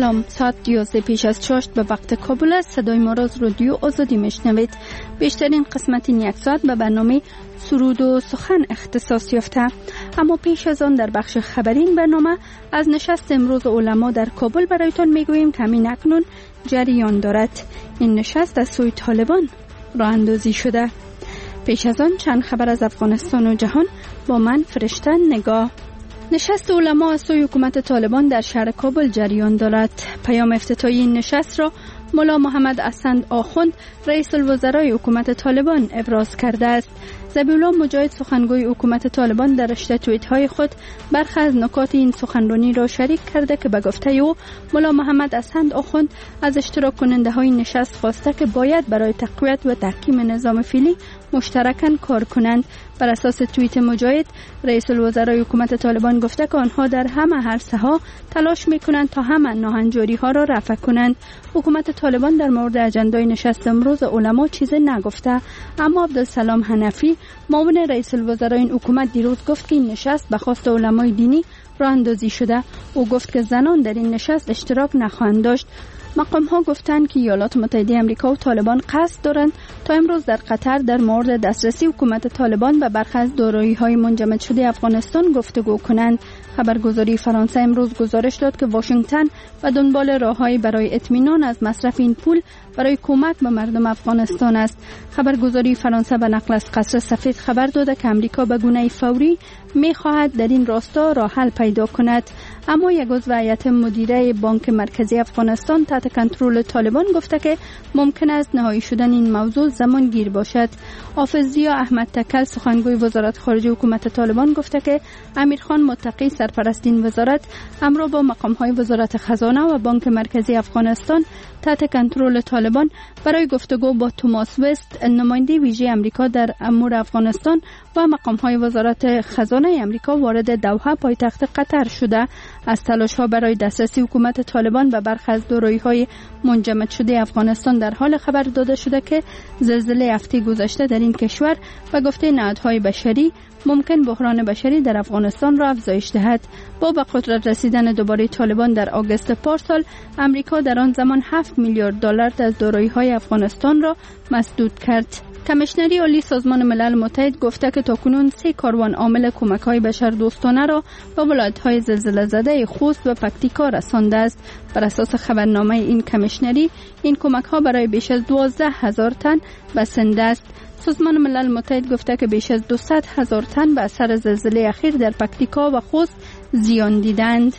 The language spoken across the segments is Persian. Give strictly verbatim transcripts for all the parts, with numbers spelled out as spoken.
سلام، ساعت یازده پیش از چاشت به وقت کابل است. صدای ما را از رادیو آزادی میشنوید. بیشترین قسمت این یک ساعت به برنامه سرود و سخن اختصاص یافته. اما پیش از آن در بخش خبری این برنامه از نشست امروز علما در کابل برایتان میگوییم که همین اکنون جریان دارد. این نشست از سوی طالبان راه اندازی شده. پیش از آن چند خبر از افغانستان و جهان با من فرشته نگاه. نشست علما از سوی حکومت طالبان در شهر کابل جریان دارد. پیام افتتاحی این نشست را مولا محمد اسند آخوند رئیس الوزرای حکومت طالبان ابراز کرده است. ذبیح الله مجاهد سخنگوی حکومت طالبان در رشته توییت های خود برخی از نکات این سخنرانی را شریک کرده که به گفته او مولا محمد اسند آخوند از اشتراک کننده های نشست خواسته که باید برای تقویت و تحکیم نظام فعلی مشترکاً کار کنند. بر اساس توییت مجاهد، رئیس الوزرای حکومت طالبان گفته که آنها در همه عرصه ها تلاش میکنند تا همه ناهنجاری ها را رفع کنند. حکومت طالبان در مورد اجندای نشست امروز علما چیزی نگفته، اما عبدالسلام حنفی معاون رئیس الوزرای این حکومت دیروز گفت که این نشست به خواست علمای دینی راه اندازی شده. او گفت که زنان در این نشست اشتراک نخواهند داشت. مقام ها گفتند که ایالات متحده آمریکا و طالبان قصد دارند تا امروز در قطر در مورد دسترسی حکومت طالبان به برخی از دارایی‌های منجمد شده افغانستان گفتگو کنند. خبرگزاری فرانسه امروز گزارش داد که واشنگتن به دنبال راه‌هایی برای اطمینان از مصرف این پول برای کمک به مردم افغانستان است. خبرگزاری فرانسه به نقل از قصر سفید خبر داده که امریکا به گونه فوری می‌خواهد در این راستا راه حل پیدا کند. اما یک عضو هیئت مدیره بانک مرکزی افغانستان تحت کنترل طالبان گفته که ممکن است نهایی شدن این موضوع زمان گیر باشد. حافظ ضیا احمد تکل سخنگوی وزارت خارجه حکومت طالبان گفته که امیرخان متقی سرپرست این وزارت امروز با مقام‌های وزارت خزانه و بانک مرکزی افغانستان تحت کنترل طالبان برای گفتگو با توماس وست نماینده ویژه امریکا در امور افغانستان و مقام‌های وزارت خزانه امریکا وارد دوحه پایتخت قطر شده. از تلاش‌ها برای دسترسی حکومت طالبان به برخی از دارایی‌های منجمد شده افغانستان در حال خبر داده شده که زلزله هفته گذشته در این کشور و گفته نهادهای بشری ممکن بحران بشری در افغانستان را افزایش دهد. با به قدرت رسیدن دوباره طالبان در آگوست پارسال، امریکا در آن زمان هفت میلیارد دلار از دارایی‌های افغانستان را مسدود کرد. کمیشنری عالی سازمان ملل متحد گفته که تاکنون سه کاروان عامل کمک‌های بشردوستانه را به ولایت‌های زلزله زده خوست و پکتیکا رسانده است. بر اساس خبرنامه این کمیشنری، این کمک‌ها برای بیش از دوازده هزار تن بسنده است. سازمان ملل متحد گفته که بیش از دویست هزار تن به اثر زلزله اخیر در پکتیکا و خوست زیان دیدند.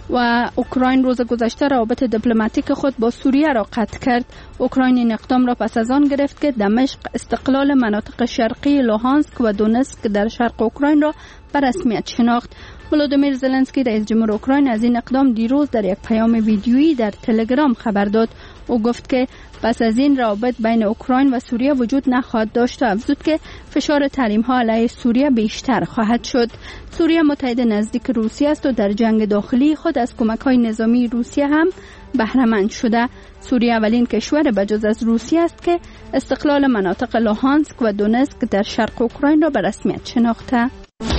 و اوکراین روز گذشته روابط دیپلماتیک خود با سوریه را قطع کرد. اوکراین این اقدام را پس از آن گرفت که دمشق استقلال مناطق شرقی لوهانسک و دونتسک در شرق اوکراین را به رسمیت شناخت. ولودیمیر زلنسکی رئیس جمهور اوکراین از این اقدام دیروز در یک پیام ویدیویی در تلگرام خبر داد. او گفت که پس از این روابط بین اوکراین و سوریه وجود نخواهد داشت و افزود که فشار تحریم‌ها علیه سوریه بیشتر خواهد شد. سوریه متحد نزدیک روسیه است و در جنگ داخلی خود از کمک‌های نظامی روسیه هم بهره مند شده. سوریه اولین کشور بجز از روسیه است که استقلال مناطق لوهانسک و دونتسک در شرق اوکراین را به رسمیت شناخته.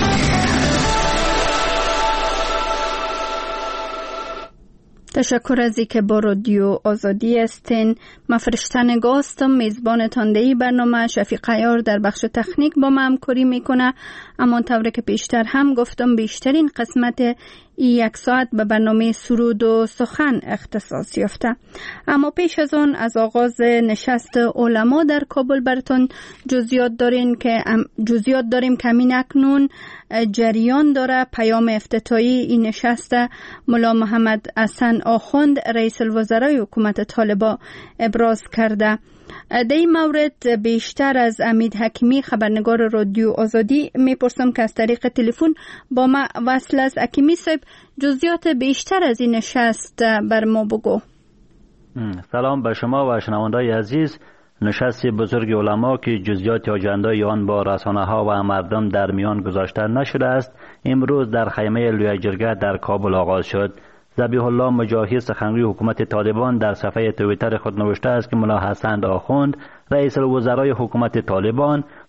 تشکر از اینکه با رادیو آزادی هستین. من فرشته نگاه هستم، میزبان تاندهی برنامه. شفیق عیار در بخش تکنیک با من همکاری میکنه. اما طوری که پیشتر هم گفتم بیشترین قسمت یک ساعت به برنامه سرود و سخن اختصاص یافته. اما پیش از آن از آغاز نشست علما در کابل براتون جزئیات داریم که جزئیات داریم که همین اکنون جریان داره. پیام افتتاحی این نشست مولا محمد اسند آخوند رئیس الوزرای حکومت طالبان ابراز کرده. در این مورد بیشتر از امید حکیمی خبرنگار رادیو آزادی میپرسم که از طریق تلفن با ما وصل است. حکیمی صاحب، جزئیات بیشتر از این نشست بر ما بگو. سلام به شما و شنوندگان عزیز. نشست بزرگ علما که جزئیات اجندای آن با رسانه ها و مردم در میان گذاشته نشده است، امروز در خیمه لوی جرگه در کابل آغاز شد. ذبیح الله مجاهد سخنگوی حکومت طالبان در صفحه توییتر خود نوشته است که مولا اسند آخوند رئیس الوزرای حکومت طالبان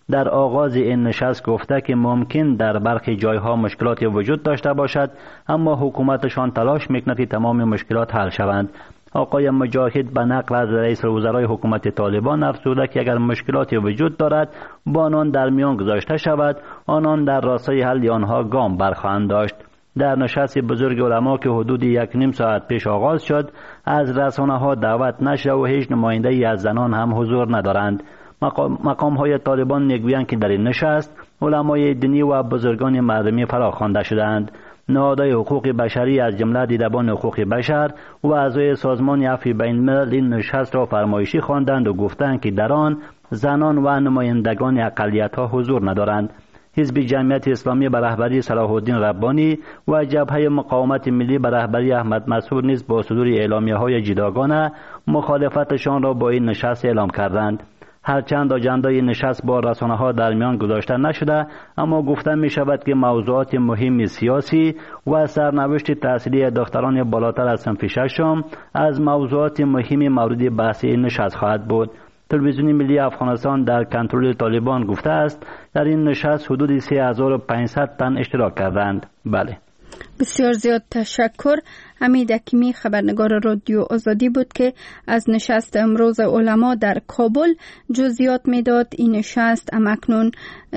در آغاز این نشست گفته که ممکن در برخی جایها مشکلاتی وجود داشته باشد، اما حکومتشان تلاش میکند که تمام مشکلات حل شوند. آقای مجاهد به نقل از رئیس الوزرای حکومت طالبان افزوده که اگر مشکلاتی وجود دارد با آنان در میان گذاشته شود، آنان در راستای حل آنها گام برخواهند داشت. در نشست بزرگ علما که حدود یک نیم ساعت پیش آغاز شد، از رسانه ها دعوت نشده و هیچ نماینده ای از زنان هم حضور ندارند. مقام, مقام های طالبان میگویند که در این نشست علمای دینی و بزرگان مردمی فرا خوانده شدند. نهادهای حقوق بشری از جمله دیدبان حقوق بشر و اعضای سازمان عفو بین الملل این نشست را فرمایشی خواندند و گفتند که در آن زنان و نمایندگان اقلیت‌ها حضور ندارند. حزب جمعیت اسلامی به رهبری صلاح الدین ربانی و جبهه مقاومت ملی به رهبری احمد مسعود نیز با صدور اعلامیه‌های جداگانه مخالفتشان را با این نشست اعلام کردند. هرچند اجندای نشست با رسانه‌ها در میان گذاشته نشده، اما گفته می شود که موضوعات مهم سیاسی و سرنوشت تحصیلی دختران بالاتر از صنف ششم از موضوعات مهم مورد بحث این نشست خواهد بود. تلویزیون ملی افغانستان در کنترل طالبان گفته است در این نشست حدود سه هزار و پانصد تن اشتراک کردند. بله. بسیار زیاد تشکر. حمید حکیمی خبرنگار رادیو آزادی بود که از نشست امروز علما در کابل جزئیات میداد. این نشست همکنون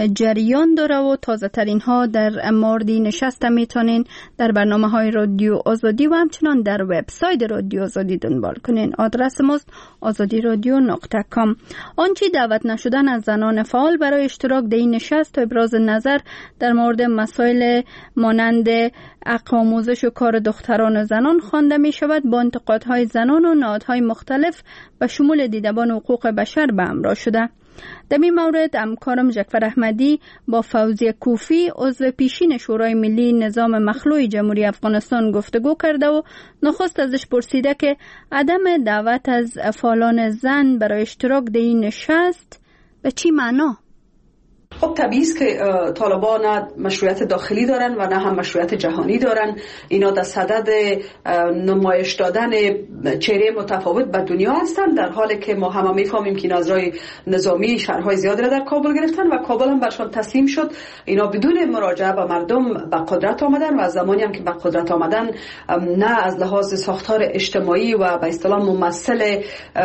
جریان داره و تازه ترین ها در مورد نشست میتونین در برنامه های رادیو آزادی و همچنان در وبسایت رادیو آزادی دنبال کنین. آدرس ماست آزادی رادیو نقطه کام. آنچه دعوت نشدن از زنان فعال برای اشتراک در این نشست و ابراز نظر در مورد مسائل مانند حق آموزش و کار دختران و زنان خوانده می شود، با انتقادهای زنان و نهادهای مختلف به شمول دیدبان حقوق بشر به همراه شده. در این مورد همکارم جعفر احمدی با فوزیه کوفی عضو پیشین شورای ملی نظام مخلوع جمهوری افغانستان گفتگو کرده و نخست ازش پرسیده که عدم دعوت از فعالان زن برای اشتراک در این نشست به چی معنا؟ خب طبیعی است که طالبان نه مشروعیت داخلی دارن و نه هم مشروعیت جهانی دارن. اینا در صدد نمایش دادن چهره متفاوت به دنیا هستن، در حالی که ما هم میفهمیم که نظرهای نظامی شهرهای زیادی را در کابل گرفتن و کابل هم برشان تسلیم شد. اینا بدون مراجعه به مردم به قدرت آمدن و زمانی هم که به قدرت آمدن نه از لحاظ ساختار اجتماعی و به اصطلاح ممثل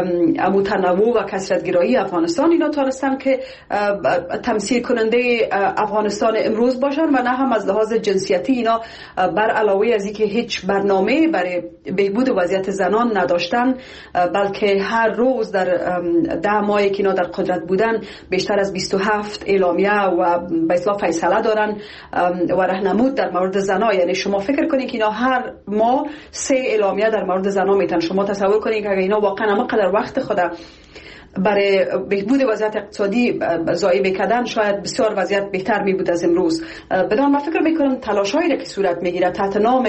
متنوع و کثرت‌گرایی افغانستان اینا تونستن که تمثیل کننده افغانستان امروز باشن و نه هم از لحاظ جنسیتی اینا بر علاوه از اینکه هیچ برنامه برای بهبود وضعیت زنان نداشتن، بلکه هر روز در ده ماهی که اینا در قدرت بودن بیشتر از بیست و هفت اعلامیه و به اصطلاح فیصله دارن و راهنمود در مورد زنا. یعنی شما فکر کنید که اینا هر ماه سه اعلامیه در مورد زنا میتن. شما تصور کنید که اگه اینا واقعا همقدر وقت خود برای بهبود وضعیت اقتصادی ضایع می‌کردن، شاید بسیار وضعیت بهتر می بود از امروز. بدان من فکر میکنم تلاش‌هایی که صورت میگیره تحت نام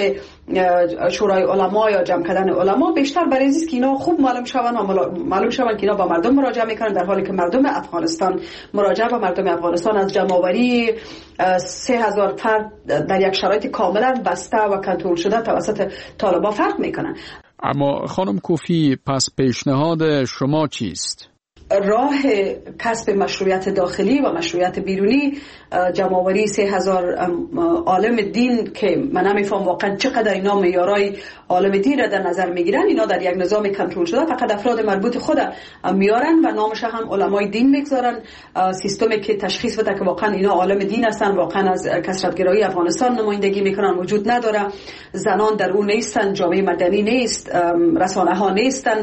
شورای علما یا جمع کردن علما بیشتر برای این است که اینا خوب معلوم شون و معلوم شون که اینا با مردم مراجعه میکنن، در حالی که مردم افغانستان مراجعه با مردم افغانستان از جمع‌آوری سه هزار فرد در یک شرایط کاملا بسته و کنترل شده توسط طالبان فرق میکنن. اما خانم کوفی، پس پیشنهاد شما چیست؟ راه کسب مشروعیت داخلی و مشروعیت بیرونی جمع‌آوری سه هزار عالم دین که من نمیفهم واقعا چقدر اینا معیارای عالم دین را در نظر میگیرن. اینا در یک نظام کنترل شده فقط افراد مربوط خود میارن و نامش هم علمای دین میگذارن. سیستمی که تشخیص بده که واقعا اینا عالم دین هستن، واقعا از کثرت‌گرایی افغانستان نمایندگی میکنن وجود نداره. زنان در اون نیستن، جامعه مدنی نیست، رسانه ها نیستن،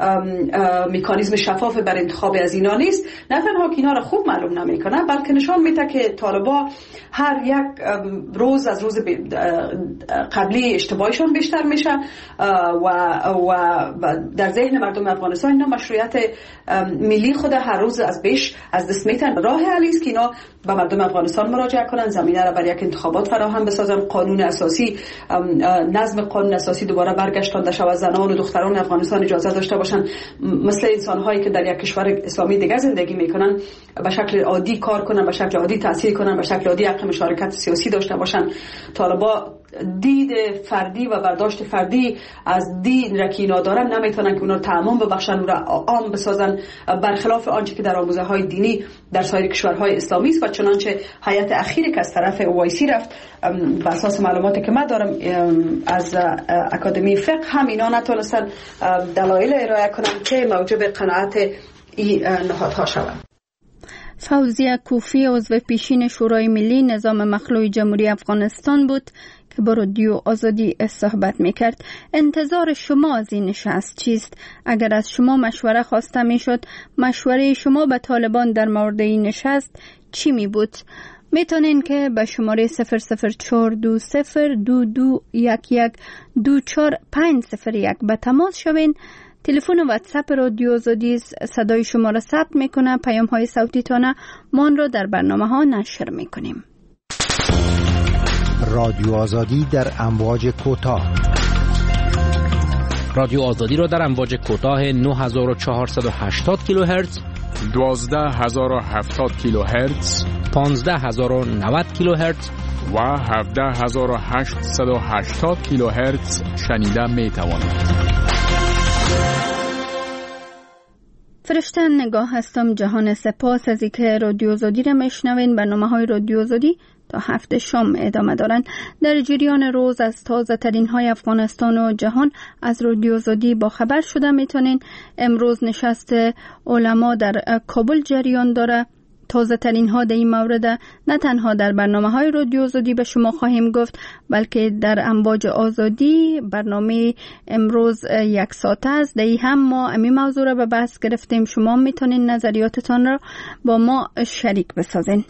مکانیزم شفاف برای انتخاب از اینا نیست. نه تنها که اینا را خوب معلوم نمیکنه، بلکه نشان میده که طالبا هر یک روز از روز قبلی اشتباهشون بیشتر میشه و و در ذهن مردم افغانستان اینا مشروعیت ملی خود هر روز از بیش از دست میتن. راه حلی است که اینا به مردم افغانستان مراجعه کنن، زمینه را برای یک انتخابات فراهم بسازن، قانون اساسی نظم قانون اساسی دوباره برگشتانده شود، زنان و دختران افغانستان اجازه داشته باشن مثل انسان‌هایی که در یک کشور اسلامی دیگه زندگی میکنن به شکل عادی کار کنن، به شکل عادی تحصیل کنن، به شکل عادی حق مشارکت سیاسی داشته باشن. طالبا دید فردی و برداشت فردی از دین را که اینا دارن نمیتونن که اونا رو تعمیم ببخشن و عام بسازن، برخلاف آنچه که در آموزه های دینی در سایر کشورهای اسلامی است. و چنانچه هیئت اخیری که از طرف اوایسی رفت، بر اساس معلوماتی که من دارم از اکادمی فقه، هم اینا نتونستن دلایل ارائه کنن که موجب قناعت این نهادها شوند. فوزیه کوفی عضو پیشین شورای ملی نظام مخلوع جمهوری افغانستان بود که با رادیو آزادی صحبت میکرد. انتظار شما از این نشست چیست؟ اگر از شما مشوره خواسته میشد، مشوره شما به طالبان در مورد این نشست چی می بود؟ میتونین که به شماره صفر صفر چهار دو صفر دو دو یک یک دو چهار پنج صفر یک به تماس شوین. تلفن و واتساپ رادیو آزادی صدای شما را ثبت میکنه. پیام های صوتی تانه ما آن را در برنامه ها نشر میکنیم. رادیو آزادی در امواج کوتاه. رادیو آزادی را در امواج کوتاه نه هزار و چهارصد و هشتاد کیلوهرتز، دوازده هزار و هفتاد کیلوهرتز، پانزده هزار و نود کیلوهرتز و هفده هزار و هشتصد و هشتاد کیلوهرتز شنیده می توانید. فرشته نگاه هستم جهان. سپاس از اینکه رادیو آزادی را میشنوین. برنامه های رادیو آزادی تا هفته شام ادامه دارند. در جریان روز از تازه ترین های افغانستان و جهان از رادیو آزادی با خبر شده میتونین. امروز نشست علما در کابل جریان داره. تازه ترین ها در این مورد نه تنها در برنامه های رادیو آزادی به شما خواهیم گفت، بلکه در امواج آزادی برنامه امروز یک ساعته است. در این هم ما امی موضوع را به بحث گرفتیم. شما میتونین نظریاتتان را با ما شریک بسازین.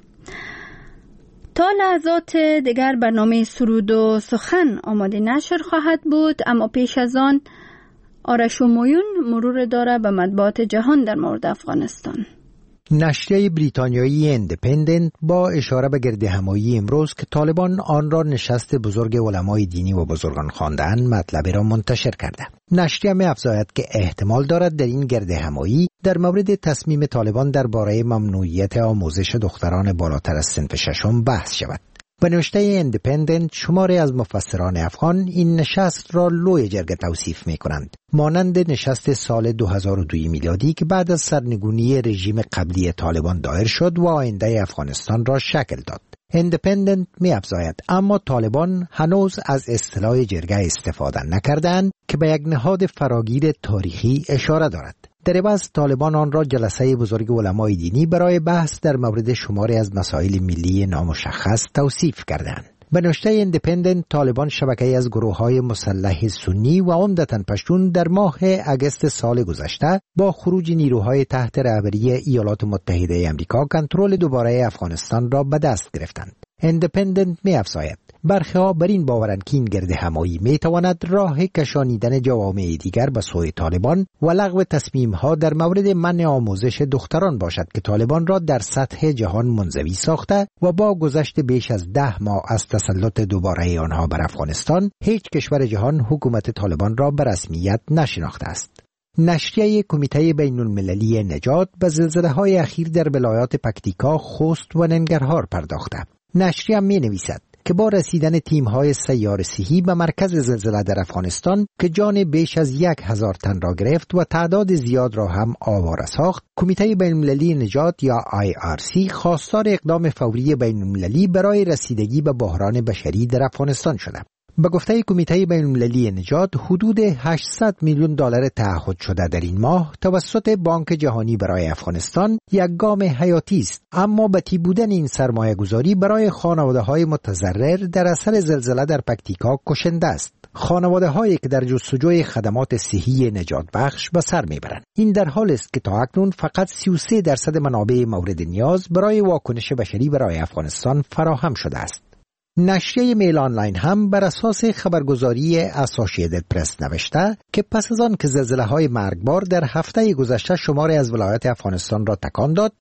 تا لحظات دیگر برنامه سرود و سخن آماده نشر خواهد بود، اما پیش از آن آرش و مویون مرور داره به مطبوعات جهان در مورد افغانستان. نشریه بریتانیایی اندپندنت با اشاره به گردهمایی امروز که طالبان آن را نشست بزرگ علمای دینی و بزرگان خواندند مطلب را منتشر کرده. نشریه می‌افزاید که احتمال دارد در این گردهمایی در مورد تصمیم طالبان درباره ممنوعیت آموزش دختران بالاتر از صنف ششم بحث شود. به نوشته اندپندنت شماری از مفسران افغان این نشست را لوی جرگه توصیف می کنند، مانند نشست سال دو هزار و دو میلادی که بعد از سرنگونی رژیم قبلی طالبان دایر شد و آینده افغانستان را شکل داد. اندپندنت می افزاید اما طالبان هنوز از اصطلاح جرگه استفاده نکردند که به یک نهاد فراگیر تاریخی اشاره دارد. در عوض طالبان آن را جلسه بزرگ علمای دینی برای بحث در مورد شماری از مسائل ملی نامشخص توصیف کردند. به نوشته اندپندنت طالبان شبکه‌ای از گروه‌های مسلح سنی و عمدتاً پشتون در ماه اگست سال گذشته با خروج نیروهای تحت رهبری ایالات متحده آمریکا کنترل دوباره افغانستان را به دست گرفتند. اندپندنت می‌افزاید برخی ها بر این باورند که این گردهمایی میتواند راه کشانیدن جوامع دیگر به سوی طالبان و لغو تصمیم ها در مورد منع آموزش دختران باشد که طالبان را در سطح جهان منزوی ساخته و با گذشت بیش از ده ماه از تسلط دوباره آنها بر افغانستان هیچ کشور جهان حکومت طالبان را به رسمیت نشناخته است. نشریه کمیته بین المللی نجات به زلزله‌های اخیر در ولایات پکتیکا، خوست و ننگرهار پرداخته. نشریه می‌نویسد که با رسیدن تیم‌های سیار صحی به مرکز زلزله در افغانستان که جان بیش از یک هزار تن را گرفت و تعداد زیاد را هم آواره ساخت، کمیته بین‌المللی نجات یا آی آر سی خواستار اقدام فوری بین‌المللی برای رسیدگی به بحران بشری در افغانستان شده. به گفته کمیته بین‌المللی نجات حدود هشتصد میلیون دلار تعهد شده در این ماه توسط بانک جهانی برای افغانستان یک گام حیاتی است، اما بتی بودن این سرمایه گذاری برای خانواده های متضرر در اثر زلزله در پکتیکا کشنده است. خانواده هایی که در جستجوی خدمات صحی نجات بخش به سر میبرند. این در حال است که تا اکنون فقط سی و سه درصد منابع مورد نیاز برای واکنش بشری برای افغانستان فراهم شده است. نشریه میل آنلاین هم بر اساس خبرگزاری اسوسییتد پرس نوشته که پس از آن که زلزله‌های مرگبار در هفته گذشته شماری از ولایات افغانستان را تکان داد،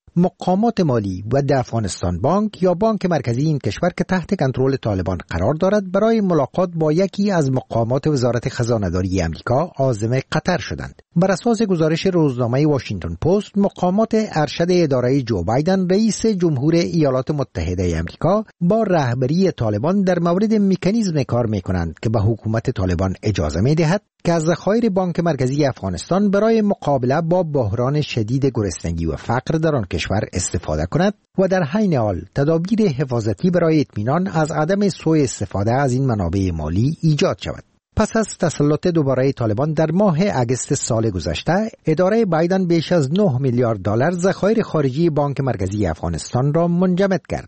مقامات مالی و د افغانستان بانک یا بانک مرکزی این کشور که تحت کنترل طالبان قرار دارد برای ملاقات با یکی از مقامات وزارت خزانه‌داری امریکا عازم قطر شدند. بر اساس گزارش روزنامه واشنگتن پست، مقامات ارشد اداره جو بایدن رئیس جمهور ایالات متحده امریکا با رهبری طالبان در مورد مکانیزم کار می‌کنند که به حکومت طالبان اجازه می‌دهد که از ذخایر بانک مرکزی افغانستان برای مقابله با بحران شدید گرسنگی و فقر در آن کشور استفاده کند و در حین حال تدابیر حفاظتی برای اطمینان از عدم سوء استفاده از این منابع مالی ایجاد شود. پس از تسلط دوباره طالبان در ماه اگست سال گذشته، اداره بایدن بیش از نه میلیارد دلار ذخایر خارجی بانک مرکزی افغانستان را منجمد کرد.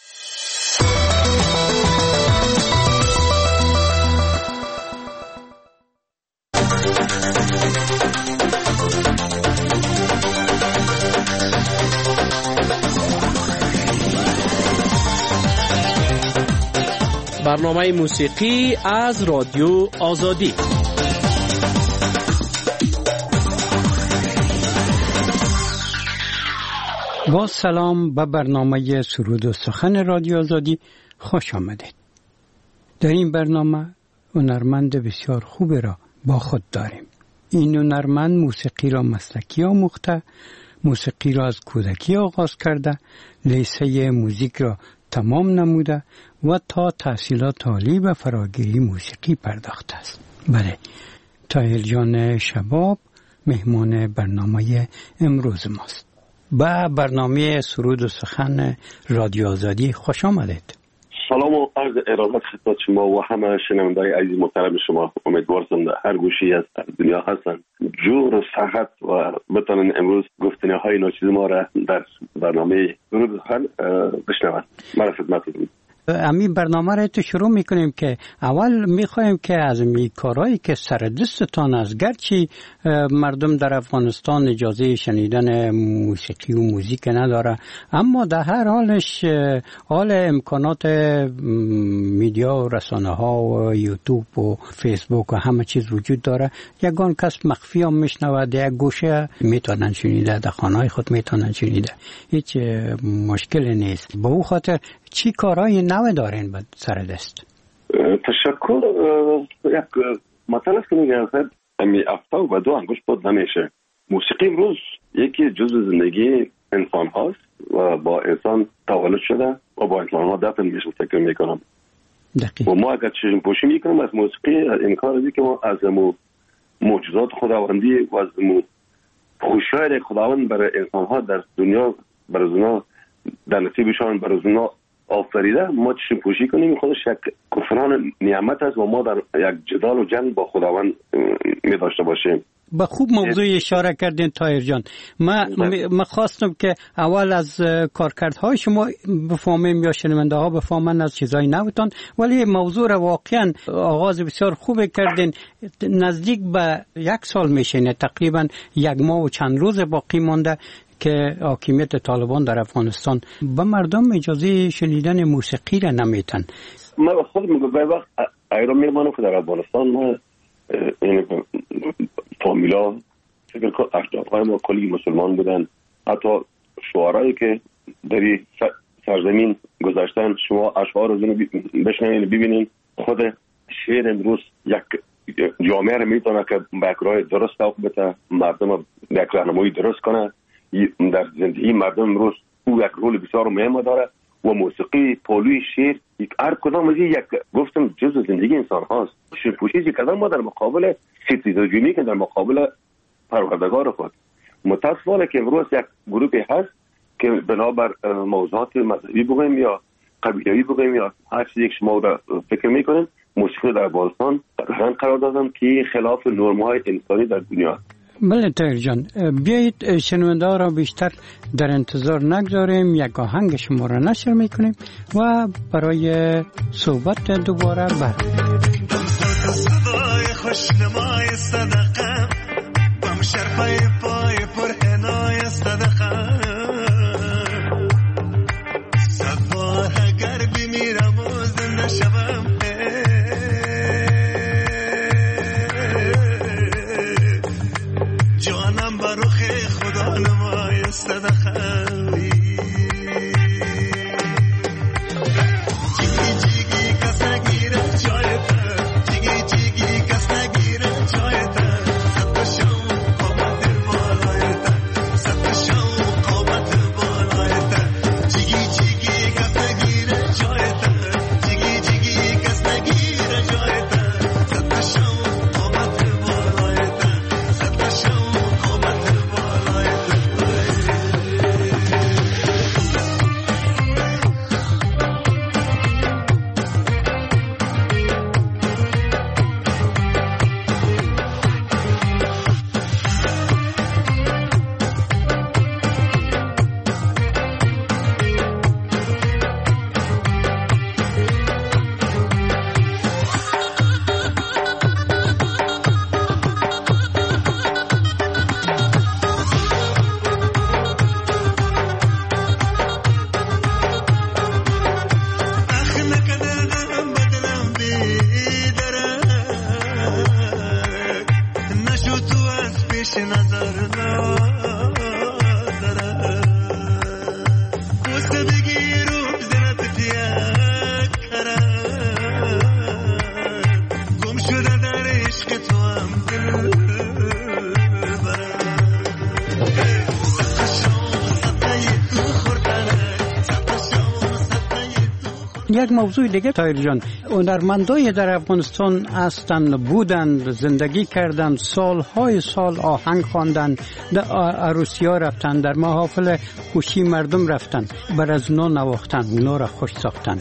برنامه موسیقی از رادیو آزادی. با سلام به برنامه سرود و سخن رادیو آزادی خوش آمدید. در این برنامه هنرمند بسیار خوبی را با خود داریم. این هنرمند موسیقی را مسلکی آموخته، موسیقی را از کودکی آغاز کرده، لیسه موزیک را تمام نموده و تا تحصیلات عالی و فراگیری موسیقی پرداخته است. بله، طاهر جان شباب مهمان برنامه امروز ماست. با برنامه سرود و سخن رادیو آزادی خوش آمدید. سلام و عرض ارادت خدمت شما و همه شنوندگان عزیز محترم شما. امیدوارم در هر گوشی از دنیا هستن جور و صحت و بتونن امروز گفتنی‌های ناچیز ما را در برنامه سرود و سخن بشنوند. من خدمتتون. همین برنامه را تو شروع میکنیم که اول میخوایم که از می کارهایی که سر دستتان است، گرچه مردم در افغانستان اجازه شنیدن موسیقی و موزیک نداره، اما در هر حالش حال امکانات میدیا و رسانه ها و یوتیوب و فیسبوک و همه چیز وجود داره. یگان کس مخفی هم میشنوه، در یک گوشه میتونن شنیده، در خانه خود میتونن شنیده، هیچ مشکلی نیست. به او خاطر چی کارهای نو دارین به سر دست؟ تشکر. یک مثلا است که میگه امی افتا و دو انگوش بود نمیشه. موسیقی امروز یکی جزء زندگی انسان هاست و با انسان تولد شده و با انسان ها دفن میشه فکر میکنم. دقیق. و ما اگر چشم پوشی میکنم از موسیقی انکار ازی که ما از معجزات خداوندی و از خوشی‌های خداوند برای انسان ها در دنیا برای اونا در نصیبشان برای اونا آفریده ما چشم پوشی کنیم، خودش یک کفران نعمت است و ما در یک جدال و جنگ با خداوند می داشته باشیم. با خوب موضوع اشاره کردین طاهر جان. ما ما خواستم که اول از کارکردهای شما بفهمیم یا شنونده ها بفهمن از چیزای نوتان، ولی موضوع را واقعا آغاز بسیار خوب کردین. نزدیک به یک سال میشه، تقریبا یک ماه و چند روز باقی مانده که حاکمیت طالبان در افغانستان به مردم اجازه شنیدن موسیقی را نمیتن. ما خود میگم به وقت ایران میمانم که در افغانستان ما این فامیلا فکر کنم اجدادهای ما کلی مسلمان بودن، حتی شعرهایی که در سرزمین گذاشتن شما اشعار رو بشنوین ببینین. خود شعر امروز یک جامعه رو میتونه که به یک راه درست توق بده، مردم یک راهنمایی درست کنه در زندگی مردم. امروز او یک رول بسیار مهم داره و موسیقی، پولوی، شعر، هر کدام از یک گفتم جزء زندگی انسان هاست. شیرپوشی که کردن ما در مقابل ستیزاجونی که در مقابل پروردگار خود. متاسفانه که امروز یک گروهی هست که بنابر موضوعات مذهبی بگویم یا قبیله‌ای بگویم یا هر چیزی که شما را فکر میکنیم موسیقی در افغانستان قرار دادن که خلاف نرم‌های انسانی در دنیا. بله طاهر جان، بیایید شنونده ها را بیشتر در انتظار نگذاریم، یک آهنگ شما را نشر میکنیم و برای صحبت دوباره برمیگردیم. صدای خوشنمای صدقه بم شرفای پای پرهنای صدقه صد بار اگر بمیرم و زنده شوم جانم بروخ خدا نمای صدقه یک موضوع دیگه طاهر جان، هنرمندای در افغانستان هستند، بودند، زندگی کردند، سالهای سال آهنگ خواندند، در عروسی‌ها رفتن، در محافل خوشی مردم رفتن، بر از اونا نواختن، اونا را خوش ساختن،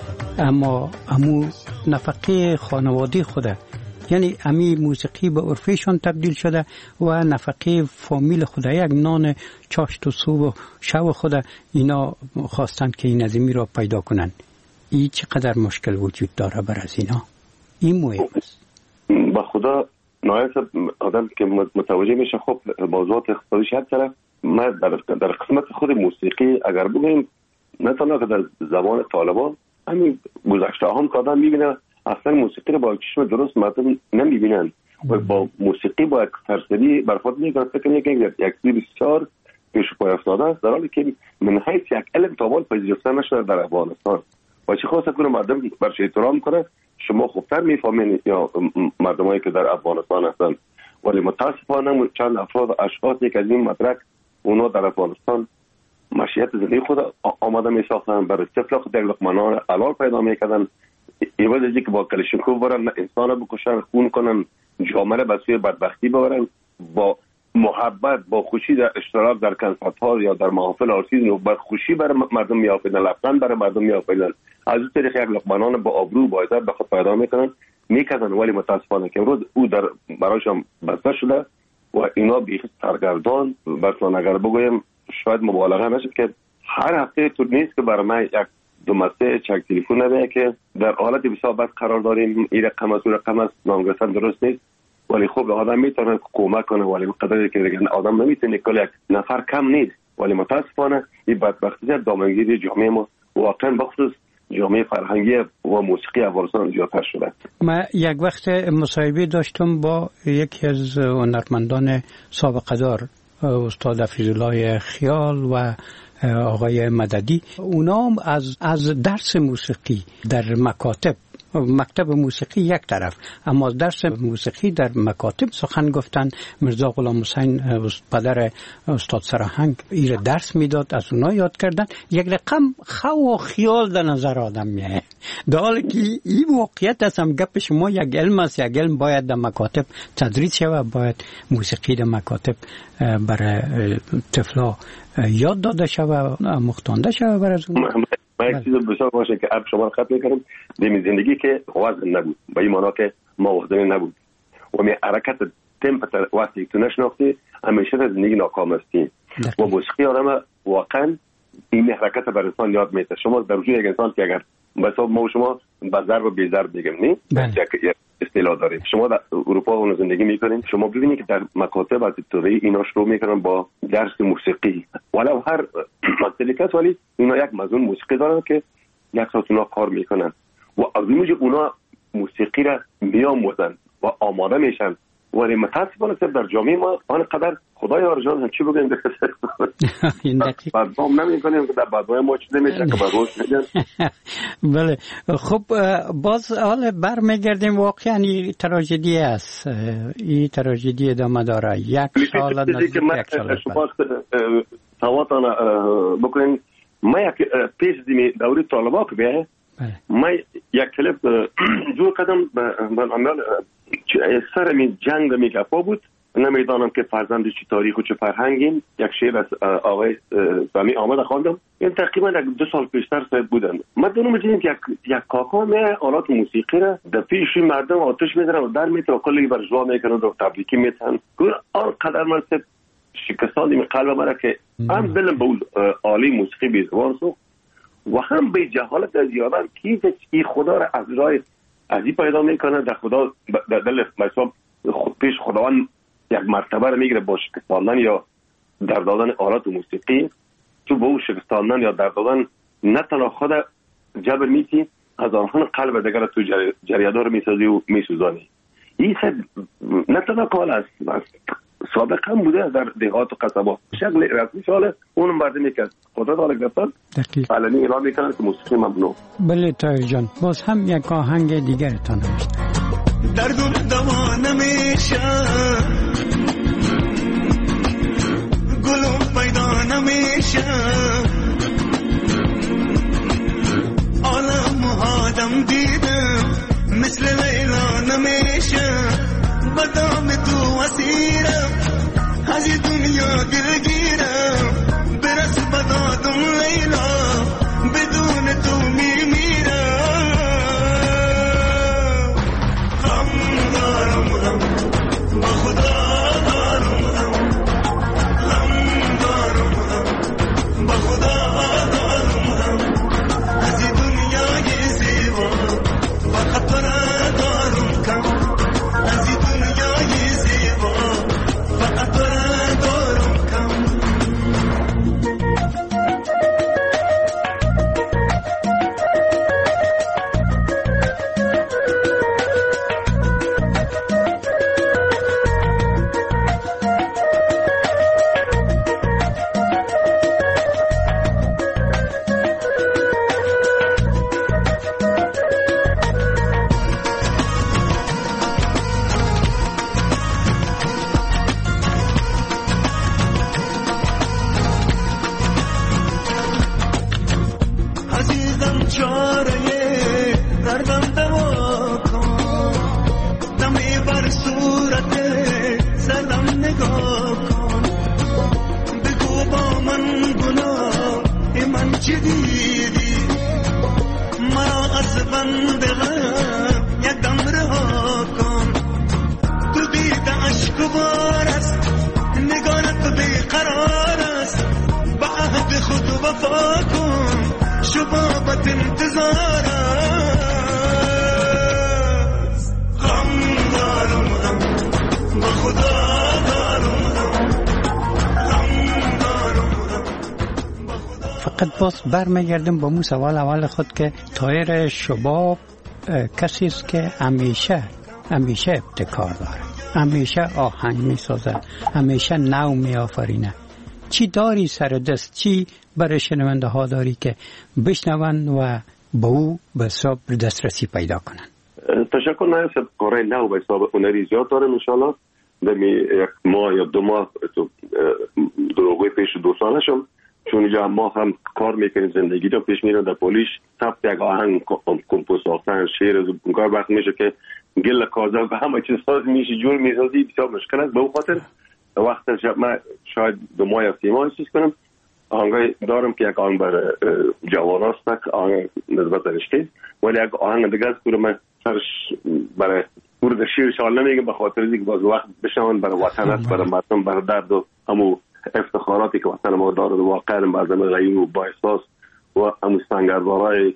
اما امو نفقه خانواده خوده، یعنی امی موسیقی به عرفشان تبدیل شده و نفقه فامیل خوده، یک نان چاشت و صبح و شب خوده اینا خواستند که این ازمی را پیدا کنن. این چقدر مشکل وجود داره بر از اینا؟ این مهم است. با خدا نهایت آدم که متوجه میشه خب موضوعات اقتصادی شد طرف. ما در, در قسمت خود موسیقی اگر بگویم نه تنها که در زبان طالبان، همین گذشته هم که آدم میبینه اصلا موسیقی رو با چشم درست مردم نمیبینن و با موسیقی با یک سرسری برخورد میکنن، فکر میکنن یک چیز بسیار پیش پای افتاده است، در حالی که من حیث یک علم تاوال پذیرفته نشده در افغانستان. و چه خواست کنه مردم برش احترام کنه، شما خوبتر میفهمین یا مردمایی که در افغانستان هستن، ولی متاسفانه چند افراد اشخاصی که از این مدرک اونا در افغانستان مشیت زندگی خود آماده میساختن، برای طفل خود یک لقمه نان حلال پیدا میکردن، ایوز از که با کلشینکوف برن انسان بکشن، خون کنن، جامعه به سوی بدبختی ببرن، با محبت با خوشی در اشتراک در کنسرت ها یا در محافل آرتیز با خوشی برای مردم میآفریدن، لبخند برای مردم میآفریدن، از اون طریق یک لقمه نان با آبرو با عزت به خود پیدا میکنن میکردن. ولی متاسفانه که امروز او در برایشان بسته شده و اینا بیخ سرگردان. مثلا اگر بگویم شاید مبالغه نشد که هر هفته تو نیست که برای من یک دو مسیح چک تلفن نبیه که در حالت بسیار بد قرار داریم، این رقم است اون رقم است، نامگرفتن درست نیست، ولی خب آدم میتونه کمک کنه، ولی قدری که دیگه آدم نمیتونه کل یک نفر کم نیست. ولی متاسفانه این بدبختی در دامنگیری جامعه ما واقعا بخصوص جامعه فرهنگی و موسیقی افغانستان زیادتر شده. من یک وقت مصاحبه داشتم با یکی از هنرمندان سابقه دار، استاد حفیظالله خیال و آقای مددی. اونا از از درس موسیقی در مکاتب، مکتب موسیقی یک طرف، اما درس موسیقی در مکاتب سخن گفتن. مرزا غلام حسین پدر استاد سرهنگ ایر درس میداد، از اونا یاد کردن. یک رقم خو و خیال در نظر آدم میه، در حالی که این واقعیت است. هم گپ شما یک علم است، یک علم باید در مکاتب تدریس شود، باید موسیقی در مکاتب برای طفلا یاد داده شود، مختانده شود بر از اون. من یک چیز بسیار باشه که اب شما خط میکنم، دمی زندگی که وزن نبود، با این مانا که ما وزن نبود و می حرکت تمپ وقتی تو نشناختی همیشه در زندگی ناکام هستی و موسیقی آدم واقعا این حرکت بر انسان یاد میده. شما در وجود یک انسان که اگر مثلا ما شما بازار و بیزار بگم نی یک اصطلاح داریم، شما در اروپا اون زندگی میکنین، شما ببینید که در مکاتب از طوری اینا شروع میکنن با درس موسیقی، ولو هر مسئله کس، ولی اینا یک مضمون موسیقی دارن که یک ساعت اونا کار میکنن و از اونجا اونا موسیقی را میآموزن و آماده میشن. ولی متاسفانه در جامعه ما آنقدر خدای آرجان چی بگیم این دقیق بدنام نمی‌کنیم که در بدنام ما چیزی میشه که بدنامش میگن. بله خب باز حالا برمیگردیم. واقعا این تراژدی است، این تراژدی ادامه داره. یک سال نزدیک یک سال شما سواتان بکنین. ما یک پیش دیمی دوری طالبا که بیه ما یک کلیپ جور کردم من عمل سر می جنگ می گفا بود. نمیدانم که فرزند چی تاریخ و چه فرهنگین. یک شعر از آقای سامی آمد خواندم. این تقریبا یک دو سال پیشتر صاحب بودن. ما دونم دیدیم که یک یک کاکا می آلات موسیقی را در پیش مردم آتش می‌زنه و در میتره کلی بر جوا میکنه و تبریکی میتن. گور آنقدر من شکستان می قلب مرا که هم دلم به عالی موسیقی بیزبان سو و هم به جهالت از یادم کی کی خدا را از راه ازی پیدا میکنه. در خدا در دل مثلا خود پیش خداوند یک مرتبه را میگیره با شکستاندن یا در دادن آلات موسیقی. تو با او شکستاندن یا در دادن نه تنها خود جبر میتی، از آنها قلب دیگر تو جریادار میسازی و میسوزانی. این سه نه تنها کال است، سابق هم بوده در دهات و قصبات شکل رسمی شاله اونم مردمی که قدرت حالا گرفتن علنی اعلام میکنن که موسیقی ممنوع. بله طاهر جان، باز هم یک آهنگ دیگرتان هست. در دل دوا نمیشه گلو پیدا نمیشه عالم غم دیدم مثل لیلا نمیشم بدام تو اسیرم از این دنیا دلگیرم برس بدادم لیلا بدون تو میمیرم غم دارم غم با خدا دارم غم غم دارم غم با خدا دارم غم از این دنیای زیبا فقط تو را دارم کم از این دنیای زیبا فقط تو را دارم کم فقط باز برمیگردم با مو سوال اول خود که طایر شباب کسی است که همیشه همیشه ابتکار داره، همیشه آهنگ می سازه، همیشه نو می آفرینه. چی داری سر دست، چی برای شنونده ها داری که بشنون و با او به حساب دسترسی پیدا کنن؟ تشکر. نه سب کارهای نو به حساب هنری زیاد دارم انشالله. دمی یک ماه یا دو ماه تو دروغوی پیش دو ساله شم، چون یا ما هم کار میکنیم، زندگی رو پیش میرم در پولیش ثبت یک آهنگ کمپوز ساختن شعر از اون کار وقت میشه که گل کازه و همه چیز ساز میشه جور میسازی بسیار مشکل است. به اون خاطر وقت شب من شاید دو ماه یا سی ماه چیز کنم آهنگای دارم که یک آهنگ برای جوان هست، آهنگ نسبت رشته، ولی یک آهنگ دیگه است که من سرش برای ورد شیر شال نمیگم به خاطر اینکه باز وقت بشون برای وطن است، برای مردم، برای درد و همو افتخاراتی که وطن ما داره واقعا مردم غیر و با احساس و همو سنگردارای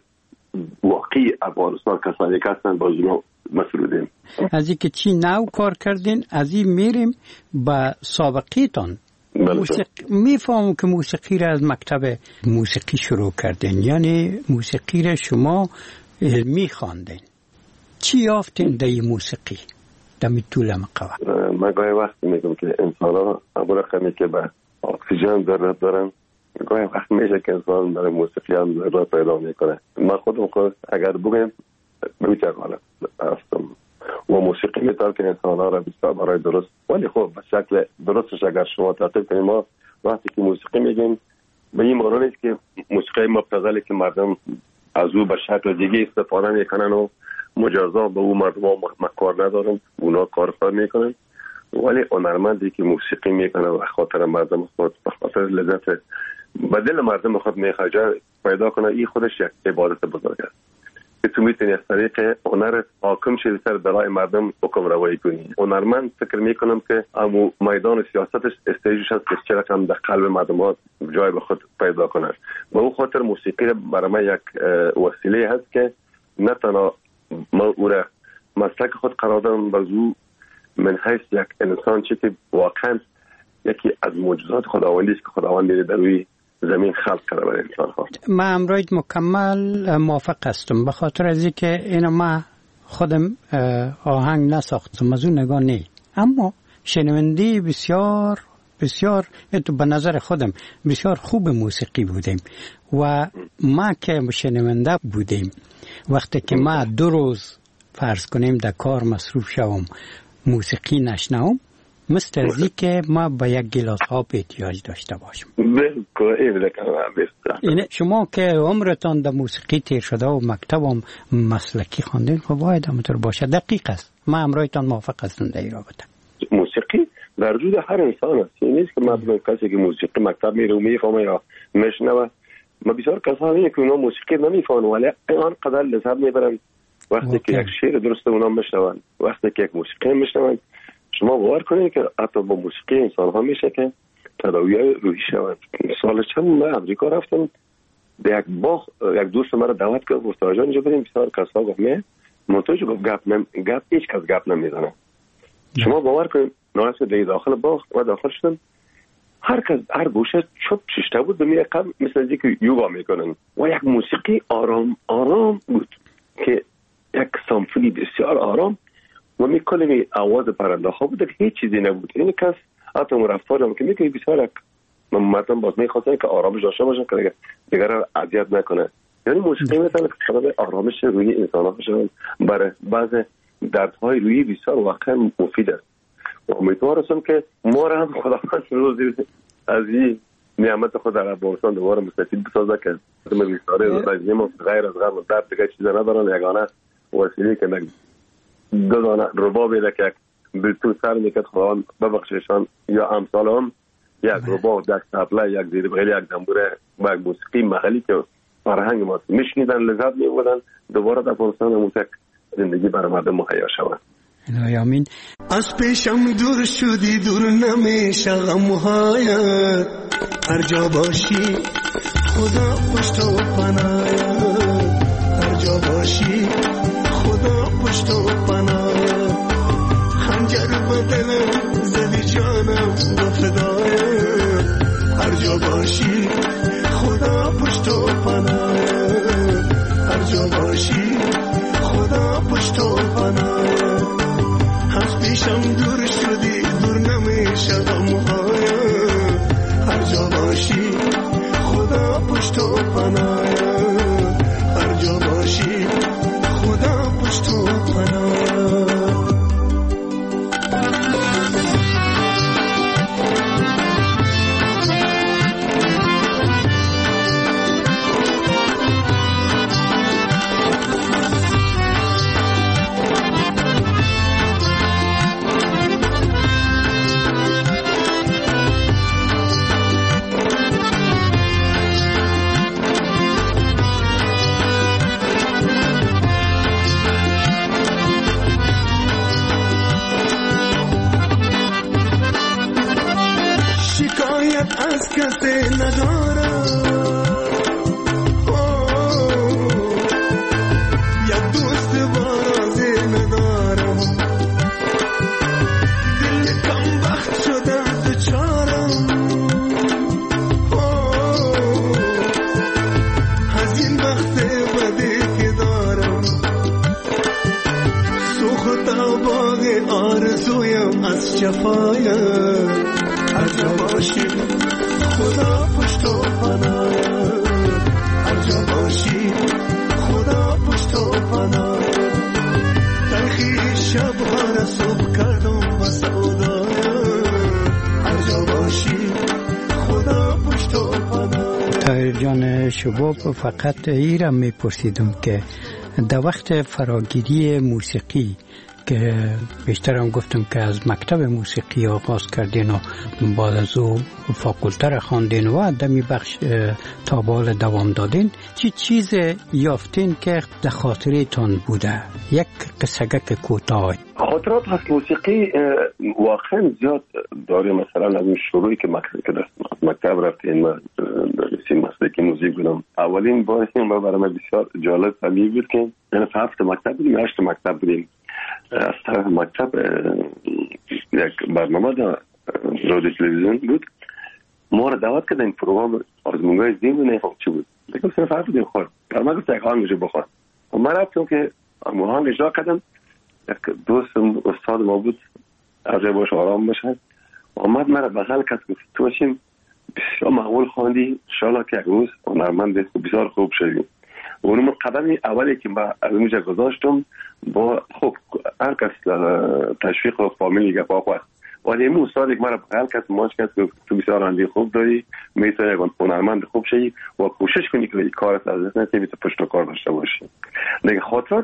واقعی افغانستان کسانی که هستن با اینا مسئولیم. از اینکه چی نو کار کردین از این میریم با سابقیتان. موسیقی میفهمم که موسیقی را از مکتب موسیقی شروع کردین، یعنی موسیقی را شما میخواندین. چی یافتین در موسیقی دمی طول مقوه؟ من گاهی وقت میگم که انسان ها همون رقمی که به اکسیژن ضرورت دارن، گاهی وقت میشه که انسان برای موسیقی هم ضرورت پیدا میکنه. من خودم خود اگر بگم بمیتر حالت هستم و موسیقی میتر که انسان ها را بسیار برای درست، ولی خب به شکل درستش اگر شما تعطیب کنیم، ما وقتی که موسیقی میگیم به این معنی نیست که موسیقی مبتذلی که مردم از او به شکل دیگه استفاده میکنن و مجازا به اون مردم ها مکار ندارن، اونا کارفر میکنن، ولی هنرمندی که موسیقی میکنه و خاطر مردم خود به خاطر لذت به دل مردم خود میخواجه پیدا کنه، این خودش یک عبادت بزرگ است که تو میتونی از طریق هنر حاکم شدی سر دلای مردم حکم روایی کنی. هنرمند فکر میکنم که امو میدان سیاستش استیجش هست که چرا کم در قلب مردم ها جای به خود پیدا کنه. و اون خاطر موسیقی برای من یک وسیله هست که نه تنها من او را مسلک خود قرار دارم، بازو من حیث یک انسان چی که واقعا یکی از معجزات خداوندی است که خداوند میره در روی زمین خلق کرده برای انسان ها. من امروز مکمل موافق هستم، به خاطر از اینکه اینو من خودم آهنگ نساختم از اون نگاه نی، اما شنوندی بسیار بسیار تو به نظر خودم بسیار خوب موسیقی بودیم و ما که شنونده بودیم وقتی که ما دو روز فرض کنیم در کار مصروف شوم موسیقی نشنوم، مثل ازی که ما به یک گلاس آب احتیاج داشته باشیم. بالکل این این شما که عمرتان در موسیقی تیر شده و مکتب هم مسلکی خواندین، خب باید همونطور باشه. دقیق است. ما امرایتان موافق هستم در این رابطه. موسیقی در وجود هر انسان است. این نیست که مثلا کسی که موسیقی مکتب میره و میفهمه یا میشنوه. ما بسیار کسانی که اونا موسیقی نمیفهمن ولی آنقدر لذت میبرن وقتی که یک شعر درست اونا میشنون، وقتی که یک موسیقی میشنون. شما باور کنید که حتی با موسیقی انسان ها میشه که تداوی روحی شود. سال چند من امریکا رفتم، در یک باغ یک دوست مرا دعوت کرد گفت آجا اینجا بریم. بسیار کسا گفت نه منتوج گفت گپ نم گپ هیچ کس گپ نمیزنه. شما باور کنید ناصر دی داخل باغ و داخل شدم، هر کس هر گوشه چوب ششته بود به می قبل مثل اینکه که یوگا میکنن و یک موسیقی آرام آرام بود که یک سامفونی بسیار آرام و می کلمی آواز پرنده ها بود که هیچ چیزی نبود. این کس حتی مرفتارم که میگه بسیار یک مردم باز میخواستن که آرامش داشته باشن که دیگر را اذیت نکنه. یعنی موسیقی مثلا که سبب آرامش روی انسان ها بشه، برای بعض دردهای روی بسیار واقعا مفید است. و امیدوارم که ما را هم خداوند روزی از این نعمت خود در افغانستان دوباره مستفید بسازه که ما بیچاره رژیم غیر از غرب درد دیگه چیزا ندارن. یگانه وسیله که دو دانه رباب ایده که بلتو سر میکرد خداوند ببخششان یا امثال هم یک رباب، یک تبله، یک زیر بغل، یک دنبوره و یک موسیقی محلی که فرهنگ ما میشنیدن لذت میبردن. دوباره در افغانستان همون تک زندگی برای مردم مهیا شود. آمین. از پیشم دور شدی دور نمیشه غمهایت، هر جا باشی خدا پشت و پناهت، هر جا باشی خدا پشت و پناهت. خنجر بدلم زدی جانم و فدایت، هر جا باشی خدا پشت و پناهت، هر جا باشی خدا پشت و پناهت. از پیشم دور شدی دور نمیشه غمهایت، هر جا باشی خدا پشت و پناهت، هر جا باشی خدا پشت و پناهت. از کسی ندارم یک دوست بارازی ندارم، دل کم وقت شده دچارم از این وقت بدی که دارم. سوخت باغ آرزویم از جفایت، هر جا باشی خدا پشت و پناهت، هر جا باشی خدا پشت و پناهت. تلخی شبها را صبح کردم با سعودایت، هر جا باشی خدا پشت و پناهت. طاهر جان شباب، فقط ایرم میپرسیدم که در وقت فراگیری موسیقی که بیشترم گفتم که از مکتب موسیقی آغاز کردین و بعد از او فاکولته را خواندین و دمی بخش تابال دوام دادین، چی چیز یافتین که در خاطره تان بوده؟ یک قصه‌گک کوتاه. خاطرات از موسیقی واقعا زیاد داره. مثلا از این شروعی که مکتب رفتیم ما رسیم مسلکی موزیک بودم. اولین بار ما برای من بسیار جالب فهمی بود که یعنی هفت مکتب بودیم، هشت مکتب بودیم. از طرف مکتب یک برنامه در رادیو تلویزیون بود، ما را دعوت کردن پروگرام آزمونگاه دین و نفاق چی بود. دیگه صرف حرف بودیم خورد در من گفت یک آهنگ بخور و من رفتم که آهنگ اجرا کردم. یک دوست استاد ما بود، از جای باش آرام باشه، آمد مرا بغل کرد گفت تو باشیم بسیار معقول خواندی، انشاءالله که یک روز هنرمند بسیار خوب شدیم. و اونم قدم اولی که با از اونجا گذاشتم با خب هر کس تشویق و فامیلی گفت آقا ولی این استاد یک مرا بغل کرد ماش کرد که تو بسیار آینده خوب داری، میتونی یک هنرمند خوب شی و کوشش کنی که کارت از دست نده، تو پشت کار داشته باشی. دیگه خاطرات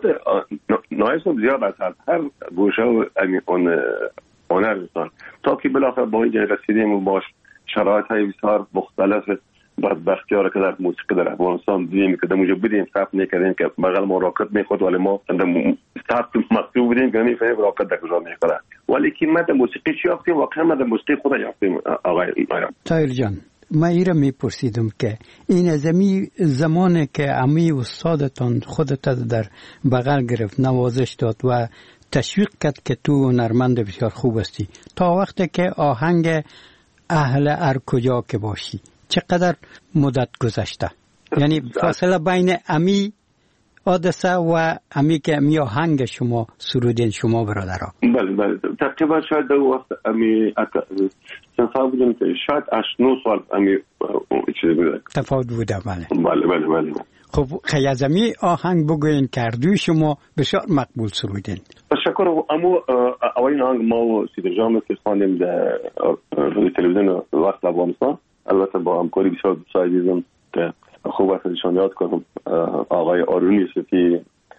نایسم زیاد است از هر گوشه و اون هنر انسان تا که بالاخره با اینجا رسیدیم و باش شرایط های بسیار مختلف بدبختی ها را که در موسیقی در افغانستان دیدیم که در اونجا بودیم ثبت نکردیم که بغل ما راکت میخورد ولی ما ثبت مکتوب بودیم که نمیفهمیم راکت در کجا میخوره، ولی قیمت موسیقی چی یافتیم و قیمت موسیقی خود یافتیم. آقای طاهر جان، ما ایره میپرسیدم که این از امی زمانی که امی استادتان خودت در بغل گرفت، نوازش داد و تشویق کرد که تو هنرمند بسیار خوب هستی، تا وقتی که آهنگ اهل هر کجا که باشی چقدر مدت گذشته؟ یعنی فاصله بین امی حادثه و امی که امی آهنگ شما سرودین شما برادرها؟ بله بله تقریبا شاید در وقت امی سنفا بودیم که شاید اش نو سال امی چیزی بوده تفاوت بوده. بله بله بله بله. خب خیازمی آهنگ بگوین کردوی شما بسیار مقبول سرودین. تشکر. اما اولین آهنگ ما و سیدر جان که خواندیم در تلویزیون وقت افغانستان، البته با همکاری بسیار دوستای عزیزم که خوب است ازشان یاد کنم، آقای آرونی صفی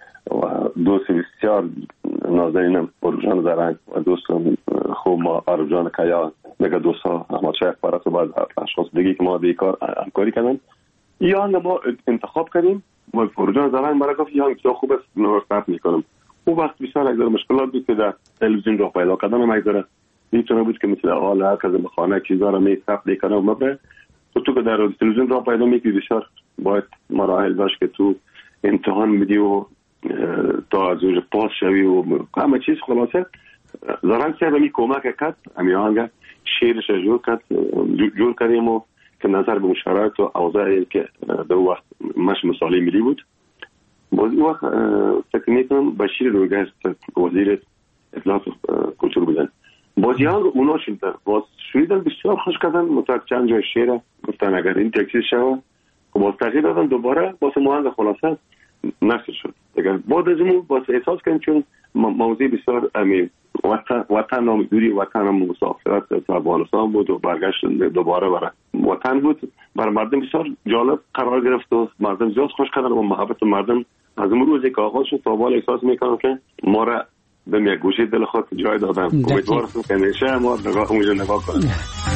و دوست بسیار نازنینم بروجان زرنگ و دوستم خوب ما عرب جان کیا، دیگه دوستا احمد شیخ فرات و بعض اشخاص دیگه که ما به کار همکاری کردن. این آهنگ ما انتخاب کردیم و بروجان زرنگ مرا گفت این آهنگ بسیار خوب است، نوشت میکنم. اون وقت بسیار اگر مشکلات بود که در تلویزیون راه پیدا کردن مگذاره میتونه بود که مثل حال هر کس بخانه چیزا رو میثبت میکنه و مبره تو تو که در تلویزیون راه پیدا میکنی بسیار باید مراحل داشت که تو امتحان میدی و تا از اونجا پاس شوی و همه چیز. خلاصه زرنگ صاحب می کمک کرد، همین آهنگ شعرش جور کرد جور کردیم و که نظر به شرایط و اوضاعی که در وقت مش مثالی ملی بود. باز اون وقت فکر میکنم بشیر رویگه وزیر اطلاعات کلتور بودن. بازی ها اونا شدن باز شویدن بسیار خوش کردن، متوجه چند جای شعر گفتن اگر این تکسیر شد و باز تغییر دادن دوباره باز مهنگ خلاصه نشر شد. اگر بعد از اون باز احساس کردن چون موضوع بسیار امی وطن وطن نام دوری وطن هم مسافرت تا افغانستان بود و برگشت دوباره برای وطن بود، برای مردم بسیار جالب قرار گرفت و مردم زیاد خوش کردن و محبت مردم از اون روزی که آغاز شد تا بالا احساس میکنم که ما را به یک گوشه دل خود جای دادم. امیدوارم که نشه ما نگاه اونجا نگاه کنیم.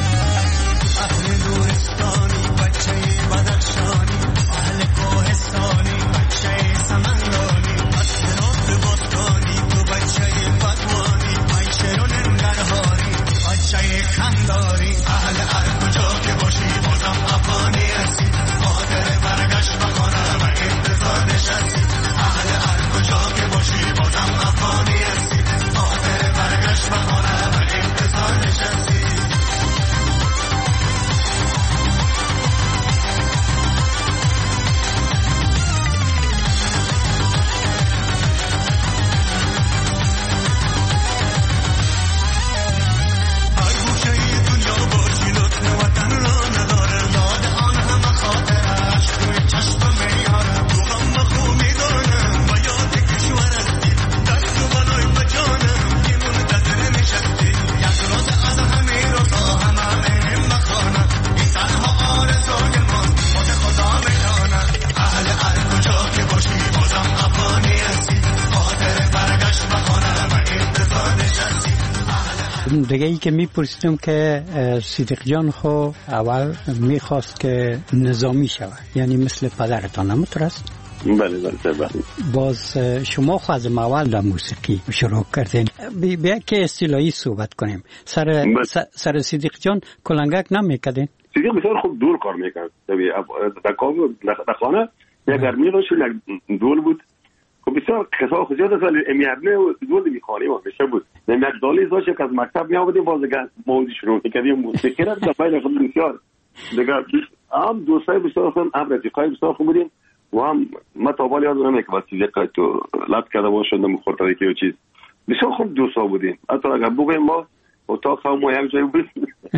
دیگه ای که میپرسیدم که صدیق جان خو اول میخواست که نظامی شود، یعنی مثل پدرتان همونطور است؟ بله بله بله. باز شما خو از اول در موسیقی شروع کردین. بیا که اصطلاحی صحبت کنیم. سر سر صدیق جان کلنگک نمیکردین؟ صدیق بسیار خوب دور کار میکرد. در کابل در خانه یک گرمی داشت، یک دول بود. خب بسیار خسا خود زیاد است ولی امیرنه و دول میخوانیم همیشه بود. یک دالی داشت که از مکتب میآمدیم باز دیگه موضوع شروع میکردیم موسیقی را در پای خود بسیار دیگه هم دوستای بسیار خوب هم رفیقای بسیار خوب بودیم و هم ما تا بالا یادم نمیاد که واسه یک تو لط کرده باشه نمیخورد که چیز بسیار خوب دوستا بودیم. حتی اگر بگیم ما اتاق ما یک جای بود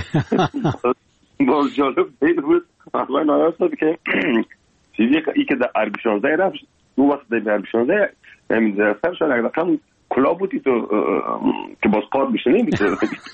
باز جالب بود. اصلا ناراحت که چیزی که در عربی شانزده رفت اون وقت در عربی شانزده همین سر شد اگر رقم کلا بودی تو که باز قار بشه نمیشه.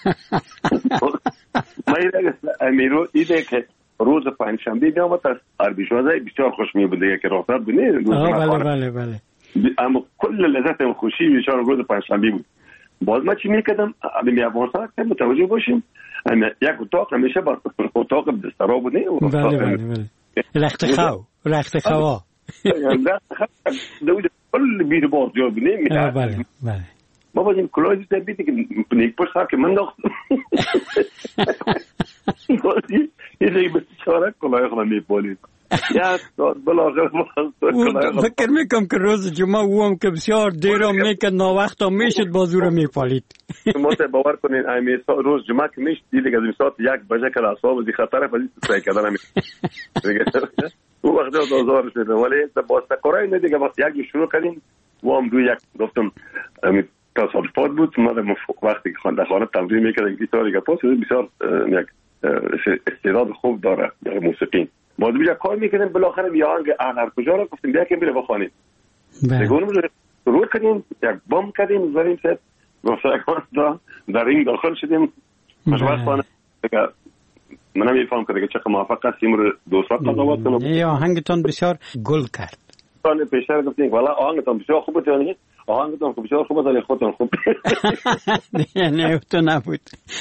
ما ایده امیرو ایده که روز پنجشنبه میامد از عربیشوازه بسیار خوش می بوده که راحت بود نه. بله بله بله. اما کل لذت و خوشی بیشتر روز پنجشنبه بود. باز ما چی میکردم؟ می افغانستان که متوجه باشیم یک اتاق همیشه با اتاق بستر بود نه. بله بله بله. رخت خو رخت خوا. رخت خو دوید کل بیر باز جا بود نه. بله بله. ما باید این کلاهی دیده بیدی که نیک پرس ها که من داختم. یه دیگه بسیاره کلاهی خودم میپالید. یا بلاغر فکر میکنم که روز جمعه او هم که بسیار دیرم میکرد ناوقت هم میشد بازور میپالید. ما تا باور کنین روز جمعه که میشد دیگه از این ساعت یک بجه که اصحاب زی خطره فضیت سعی کردن میشه. او وقت از آزار شده ولی با سکرای نه دیگه وقت یک شروع کردیم و هم روی یک گفتم تصادفات بود. ما وقتی که خانده خانه تمرین میکردیم گیتار یک پاس بسیار یک استعداد خوب داره در موسیقی. ما دیگه کار میکنیم بالاخره بیا آهنگ هر کجا رو گفتیم بیا که میره بخوانیم. دیگه اونم رو کردیم یک بام کردیم زاریم سر گفتم در این داخل شدیم. خوشبختانه دیگه من نمیفهم که دیگه چقدر موفق هستیم رو دوستات قضاوت کنم. نه آهنگتون بسیار گل کرد. تون پیشتر گفتیم والا آهنگتون بسیار خوبه تو نه آهنگتون خوب بسیار خوبه ولی خودتون خوب. نه نه تو نبود.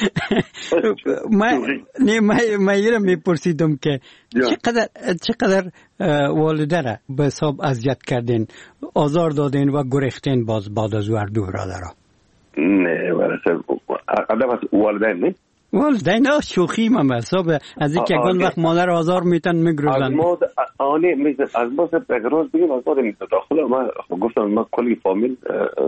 ما نه ما ما یه میپرسیدم که چقدر چقدر والده را به حساب اذیت کردین آزار دادین و گریختین باز بعد از ور دو برادرها. نه واسه ادب از والدین نه والدین ها شوخی من به حساب از اینکه اون وقت مادر آزار میتن میگروزن. از ما آنی میز از ما بگروز بگیم از ما داخل ما گفتم ما کلی فامیل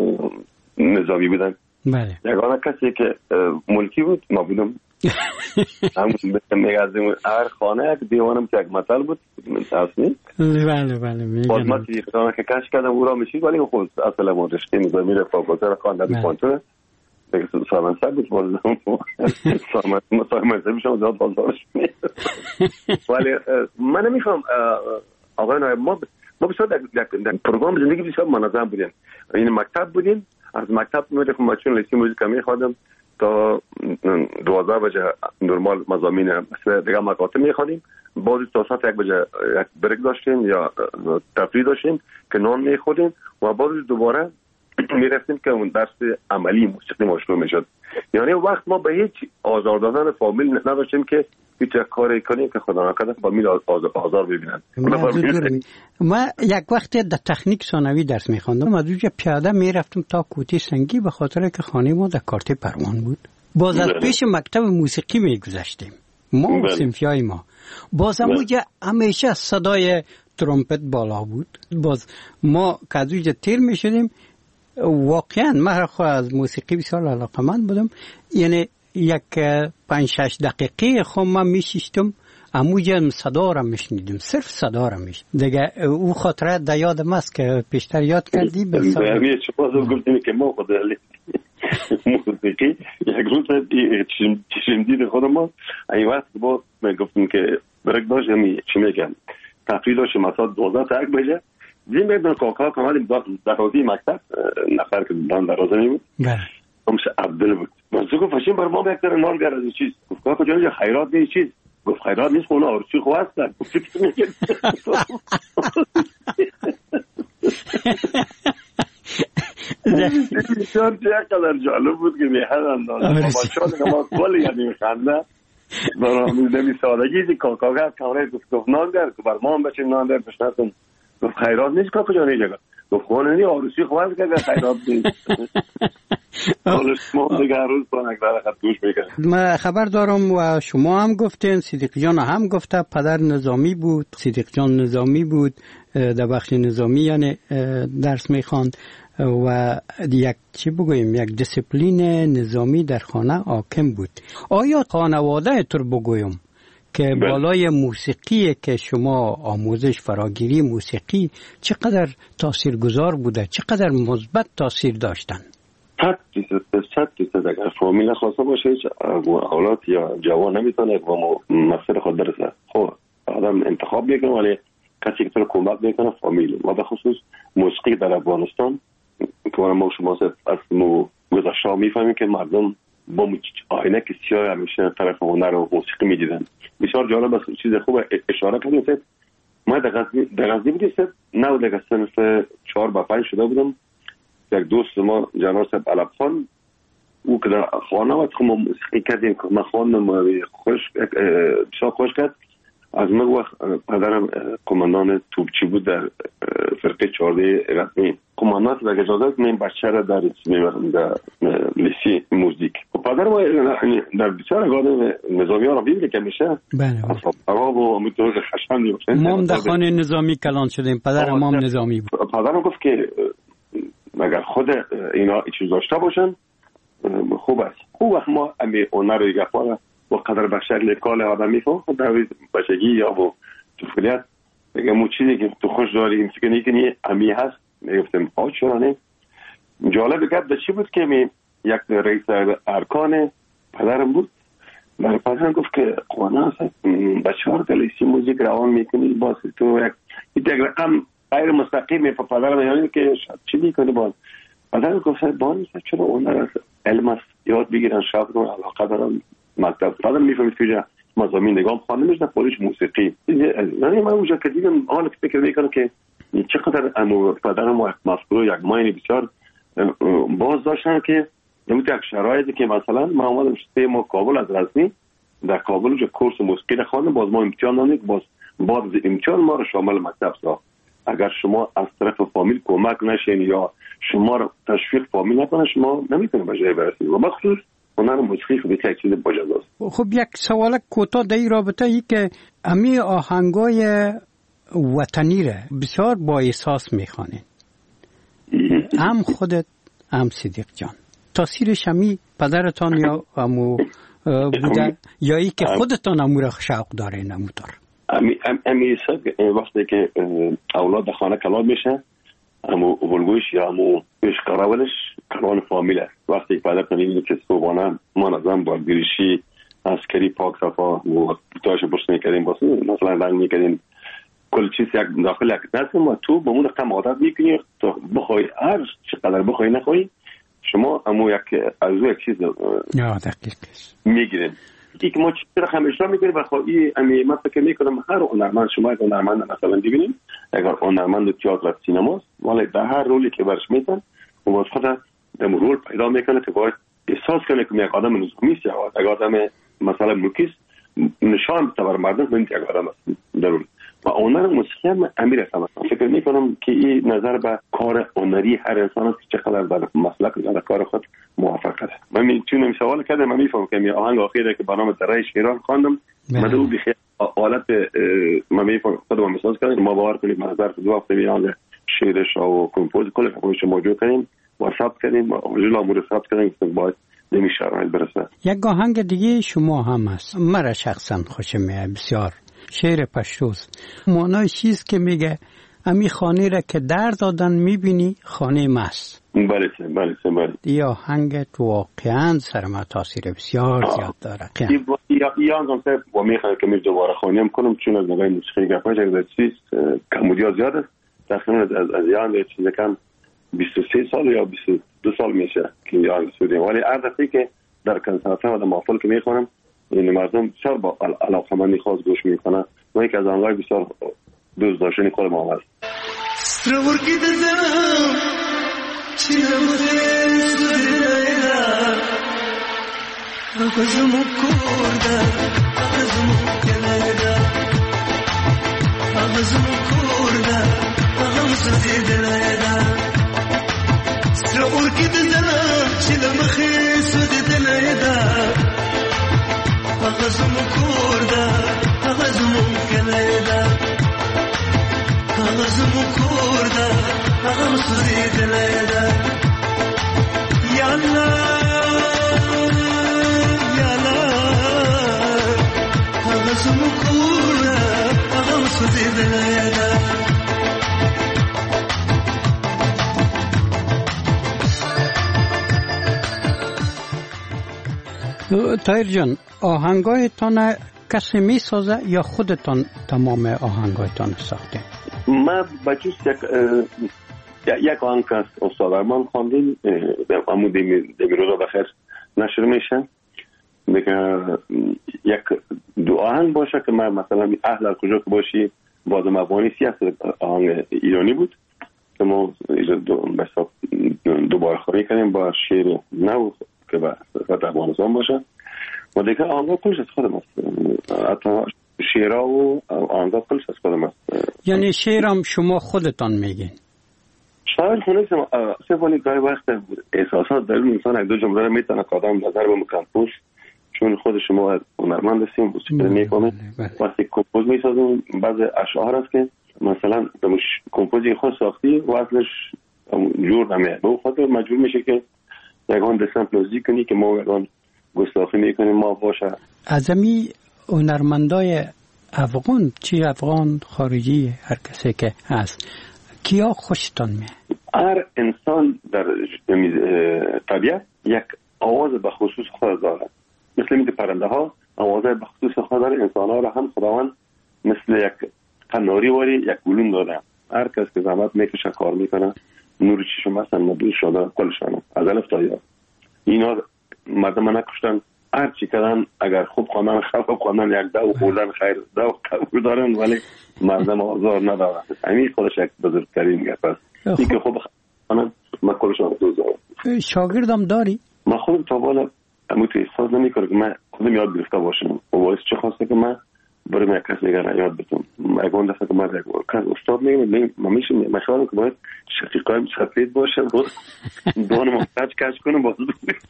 نظامی بودن. بله. یگانه کسی که ملکی بود ما بودم. هم میگذیم هر خانه یک دیوانم که یک مطل بود تصمیم. بله بله میگم. باز ما چیزی که کش کردم او را میشید ولی خود اصلا ما رشته نظامی را فاکولته را خواندم کنتونه. دیگه سامان سر بود بازم سامان سامان سر میشم زیاد بازارش ولی من نمیفهم آقای نایب ما ما بسیار در پروگرام زندگی بسیار منظم بودیم. این مکتب بودیم از مکتب میاد که ماشین لیستی موزیک میخوادم تا دوازده بجه نرمال مضامین دیگه مکاتب میخوادیم. بعضی تا ساعت یک بجه یک بریک داشتیم یا تفریح داشتیم که نان میخوردیم و بعضی دوباره میرفتیم که اون درس عملی موسیقی شروع میشد. یعنی وقت ما به هیچ آزار دادن فامیل نداشتیم که هیچ کاری کنیم که خدا نکنه فامیل آزار ببینن. ما یک وقت در تکنیک ثانوی درس میخواندم از اونجا پیاده میرفتم تا کوتی سنگی به خاطر که خانه ما در کارت پروان بود. باز از پیش مکتب موسیقی میگذشتیم ما و صنفیای ما. باز اونجا همیشه صدای ترومپت بالا بود. باز ما که از اونجا تیر میشدیم واقعا من خود از موسیقی بسیار علاقه‌مند بودم. یعنی یک پنج شش دقیقه خود من میشیشتم اموجا صدا را میشنیدم صرف صدا را میشنیدم دیگه. او خاطره در یادم است که پیشتر یاد کردی بسیار همین شما گفتیم که ما خود موسیقی یک روز چشم دید خود ما این وقت با گفتیم که برک داشت همی چی میگم تفریح داشتیم مثلا دوازده تا یک بجه زین میدون کاکا کاملی در حوزی مکتب نفر که دان درازه میبود همش عبدال بود. منصور گفت فشین بر ما بکتر نال گر از این چیز گفت کاکا جانجا خیرات نیست چیز گفت خیرات نیست خونه آرچی خواه هستن گفت چی میگه بسیار چقدر جالب بود که میهن اندازه با شاد که ما کلی یعنی میخنده برای نمی سادگی دی کاکا گر کامره گفت گفت نال گر که بر ما هم بچه نال در بشنستم گفت خیرات نیست کاکا جانه جگه گفت خونه نی آرسی خواه هست که خیرات نیست من خبر دارم و شما هم گفتین صدیق جان هم گفته پدر نظامی بود. صدیق جان نظامی بود در بخش نظامی یعنی درس میخواند و یک چی بگویم یک دیسیپلین نظامی در خانه حاکم بود. آیا خانواده تر بگویم که بالای موسیقی که شما آموزش فراگیری موسیقی چقدر تاثیرگذار بوده چقدر مثبت تاثیر داشتن؟ صد درصد صد درصد اگر فامیل خاصه باشه هیچ اولاد یا جوان نمیتونه با مسیر خود برسه. خب آدم انتخاب میکنه ولی کسی که تو کمک میکنه فامیل. ما به خصوص موسیقی در افغانستان که ما شما از مو گذشته میفهمیم که مردم با آینه که سیاه همیشه طرف هنر و موسیقی میدیدن. بسیار جالب است، چیز خوب اشاره کردیم. ما در غزنی در غزنی بودیم، نه در صنف چهار با پنج شده بودم. یک دوست ما جناب صاحب علب خان، او که در خانه و ما موسیقی کردیم، ما خواندم خوش بسیار خوش کرد. از من وقت پدرم کماندان توپچی بود در فرقه چهارده غزنی. کماندان در اجازه من بچه را در در لیسی موزیک. پدرم در بسیار آدم نظامی ها را ببینه که میشه. بله. آقا و امیدوار خشم میوشن. ما در خانه نظامی کلان شدیم. پدرم ما نظامی بود. پدرم گفت که اگر خود اینا چیز داشته باشن خوب است. خوب وقت ما امی هنر و گپا و قدر به شکل کال آدم میفهم در بچگی یا با طفولیت میگم مو چیزی که تو خوش داری این فکر نیکنی امی هست. میگفتم آج شرانه جالب گپ در چی بود که می یک رئیس ارکان پدرم بود. برای پدرم گفت که قوانه هست بچه ها رو دلیسی موزیک روان میکنی باز تو یک یک رقم غیر مستقیم پا پدرم یعنی که چی میکنی باز پدرم گفت بانی چرا اون علم است یاد بگیرن شاید رو علاقه دارم مکتب. پدرم میفهمید که جا مزامین نگام خانه میشنه پولیش موسیقی. یعنی من اونجا که دیدم حالا فکر میکنم که چقدر امو پدرم و مفکور یک ماینی بسیار باز داشتن که نمیده یک شرایطی که مثلا ما اومدم سه ماه کابل از غزنی در کابل جو کورس موسیقی خواندم. باز ما امتحان دادیم، باز بعد از امتحان ما رو شامل مکتب ساخت. اگر شما از طرف فامیل کمک نشین یا شما رو تشویق فامیل نکنه شما نمیتونید به جای برسید. و بخصوص هنر موسیقی خود یک چیز باجاست. خب یک سوال کوتاه در این رابطه ای که امی آهنگای وطنی را بسیار با احساس میخوانید. هم خودت هم صدیق جان تاثیرش همی پدرتان یا امو بوده یا ای که خودتان امو را شوق داره نمودار؟ امی امی وقتی که اولاد در خانه کلان میشه امو ولگوش یا امو پیش قراولش کلان فامیل است. وقتی که پدر کنید که صبحانه ما نظام با گریشی عسکری پاک صفا و بوتاش برس میکردیم باسه مثلا رنگ میکردیم کل چیز یک داخل یک نسیم و تو به اون رقم عادت میکنی تو بخوای هر چقدر بخوای نخوای شما امو یک از یک چیز میگیرین که ما چیز را همیشه میگیریم و خواهی امی من فکر میکنم هر هنرمند شما یک هنرمند مثلا ببینیم اگر هنرمند تئاتر سینماست ولی در هر رولی که برش میتن و باز خود دم رول پیدا میکنه که باید احساس کنه که یک آدم نظامی است یا یک آدم مثلا موکیس نشان بده بر مردم که یک آدم است ضرور. و هنر موسیقی هم امیر است. فکر میکنم که این نظر به کار هنری هر انسان است که چقدر در مسلک در کار خود موفق است. من میتونم سوال کردم من میفهمم که می آهنگ اخیری که برنامه درای شیران خواندم من دو بخیر حالت من میفهمم خودم احساس کردم ما باور کنید من ظرف دو هفته میان شعرش و کمپوز کل خودش موجود کردیم و ثبت کردیم و اجلا امور ثبت کردیم که باید نمیشه برسه. یک آهنگ دیگه شما هم هست مرا شخصا خوشم میاد بسیار شعر پشتوست. معنای چیز که میگه امی خانه را که در دادن میبینی خانه ماست. بله بله بله. یا آهنگ تو واقعا سر ما تاثیر بسیار زیاد داره. یا یا آنجا سه و میخوام که می دوباره خونیم کنم چون از نگاه موسیقی گپاش از چیز کمودیا زیاد است. تقریبا از از یان یه چیز کم بیست و سه سال یا بیست و دو سال میشه که یان سودیم. ولی هر دفعه که در کنسرت ها و در محفل که میخونم این مردم بسیار با علاقمندی خاص گوش میکنن و یک از آنهای بسیار دوست داشتنی خود ما هست. سترورکی دزم چیم خیز دیلا اغزم کرده اغزم کنده اغزم کرده اغزم دیلا سترورکی دزم چیم خیز دیلا اغزم کرده اغزم کنده اغزم کرده اغزم دیده یا الله یا الله اغزم کرده اغزم دیده طاهر جان آهنگایتان کسی می سازه یا خودتان تمام آهنگایتان ساخته؟ من بچوس یک یک آهنگ که استاد ارمان خواندیم امو دمیروزا بخیر نشر میشه میگه یک دو آهنگ باشه که من مثلا اهل از کجا که باشی با دو مبانی سیاست آهنگ ایرانی بود که ما دوباره خواهی کنیم با شعر نو که به صفت افغانستان باشه و دیگه آنگاه کلش از خودم است حتی شعرها و آنگاه کلش از خودم است. یعنی شعرم شما خودتان میگین؟ شاید خونه سفانی گاهی وقت احساسات در اون انسان یک دو جمله میتونه که آدم نظر به مکمپوش چون خود شما هنرمند هستیم موسیقی میکنه وقتی کمپوز میسازیم بعض اشعار هست که مثلا کمپوزی خود ساختی و اصلش جور نمیه به خاطر مجبور میشه که یکان دستن پلوزی کنی که ما یکان گستاخی میکنیم ما باشه. از امی هنرمندای افغان چی افغان خارجی هر کسی که هست کیا خوشتان میه؟ هر انسان در طبیعت یک آواز به خصوص خود داره مثل این پرنده ها آواز به خصوص خود داره انسان ها را هم خداوند مثل یک قناری واری یک گلون داده هر کس که زحمت میکشه کار میکنه نور چشم هستن مدل شده کلشانه از الف تا یا اینا مردم نکشتن هر چی کردن اگر خوب خواندن خوب خواندن یک دو خوردن خیر دو قبول دارن ولی مردم آزار ندارن همین خودش یک بزرگترین گپ است اینکه خوب خواندن من کلشان دوزار. شاگردم داری؟ من خودم تا بالا اما تو احساس نمی کنم که من خودم یاد گرفته باشم و باعث چه خواسته که من برای من کس دیگر یاد بتونم اگه اون دفعه که من کس استاد میگم من میشه مشاورم که باید شقیقایم سفید باشه و دون محتاج کش کنم باز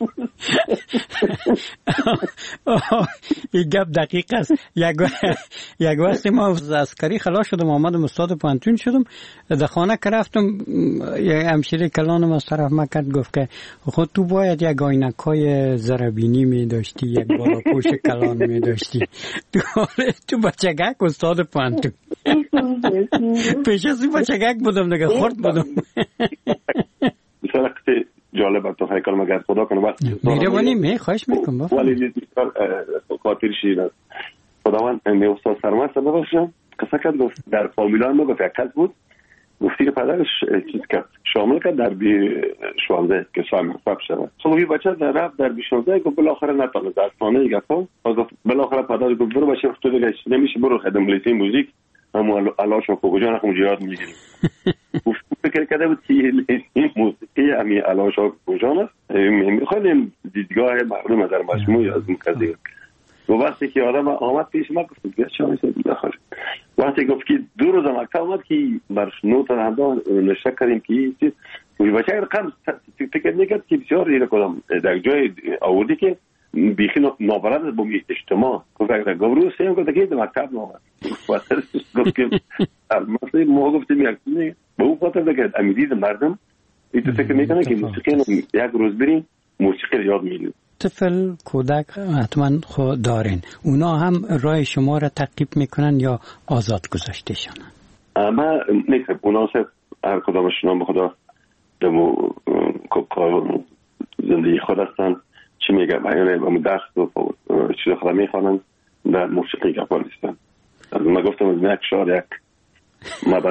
این گپ دقیق است. یک وقتی ما از عسکری خلاص شدم آمدم استاد پانتون شدم در خانه که رفتم یک همشیره کلانم از طرف ما کرد گفت که خود تو باید یک آینکای زربینی می داشتی یک بالا پوش کلان می داشتی تو بچگک استاد پانتون پیش از این بچگک بودم دیگه خورد بودم. بسیار اقتی جالب تو هیکل مگر خدا کنه وقت میره بانی می خواهش میکنم ولی بسیار خاطر شیر است خداوند می استاد سرمست ببخشم قصه کرد گفت در فامیلان ما گفت یک کس بود گفتی که پدرش چیز کرد شامل کرد در بی شوانزه که شامل فب شد خب این بچه در رفت در بی شوانزه گفت بالاخره نتانه در خانه یک گفت گفت بالاخره پدر گفت برو بچه تو دیگه نمیشه برو خدم لیتی موزیک همون علاشون کوکوجان هم جیاد میگیریم گفت فکر کرده بود که این موسیقی همین علاشون کوکوجان است میخوایم دیدگاه مردم در مجموعی از این قضیه و وقتی که آدم آمد پیش ما گفت بیا چه میشه بخواد وقتی گفت که دو روز مکتب آمد که بر نوت هم نشه کردیم که چیز ولی بچه رقم فکر نکرد که بسیار ایره کدام در جای آوردی که بیخی نابرد با می اجتماع گفت اگر گفت سیم گفت که در مکتب نامد گفت که مثلا ما گفتیم یک چیزی به اون خاطر دیگه امیدید مردم این فکر میکنه که موسیقی یک روز بریم موسیقی یاد میگیریم. طفل کودک حتما خود دارین اونا هم راه شما را تعقیب میکنن یا آزاد گذاشتهشان؟ اما نیست اونا سه هر کدامشون به خدا دمو کار زندگی خود هستن چی میگم یعنی همون درس و چیز خدا میخوانن در موسیقی گپا نیستن از من گفتم از یک شار یک مدد.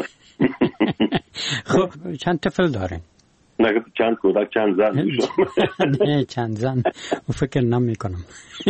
خب چند طفل دارین؟ نه چند کودک چند زن نه چند زن و فکر نمی کنم.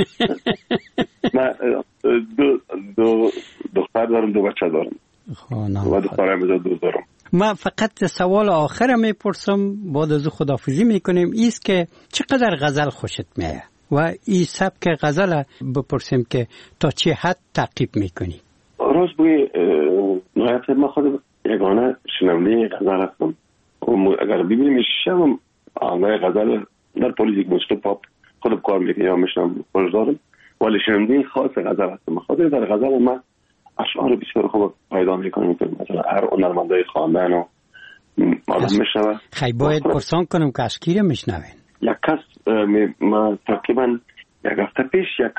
من دو دو دختر دارم دو بچه دارم و دخترم دو دارم. من فقط سوال آخر میپرسم بعد از خداحافظی میکنیم ایست که چقدر غزل خوشت میه و این سبک غزل بپرسیم که تا چه حد تعقیب میکنی؟ راست بوی نهایت ما خود یگانه شنونده غزل هستم. اگر ببینیم شم آنهای غزل در پولیتیک موسیقی پاپ خودم کار میکنم یا میشنم خوش دارم ولی شنونده خاص غزل هستم. خاطر در غزل من اشعار بسیار خوب پیدا میکنم مثلا هر هنرمندای خواندن و آدم میشنوه. خیلی باید پرسان کنم که از کی میشنوین؟ یک کس من تقریبا یک هفته پیش یک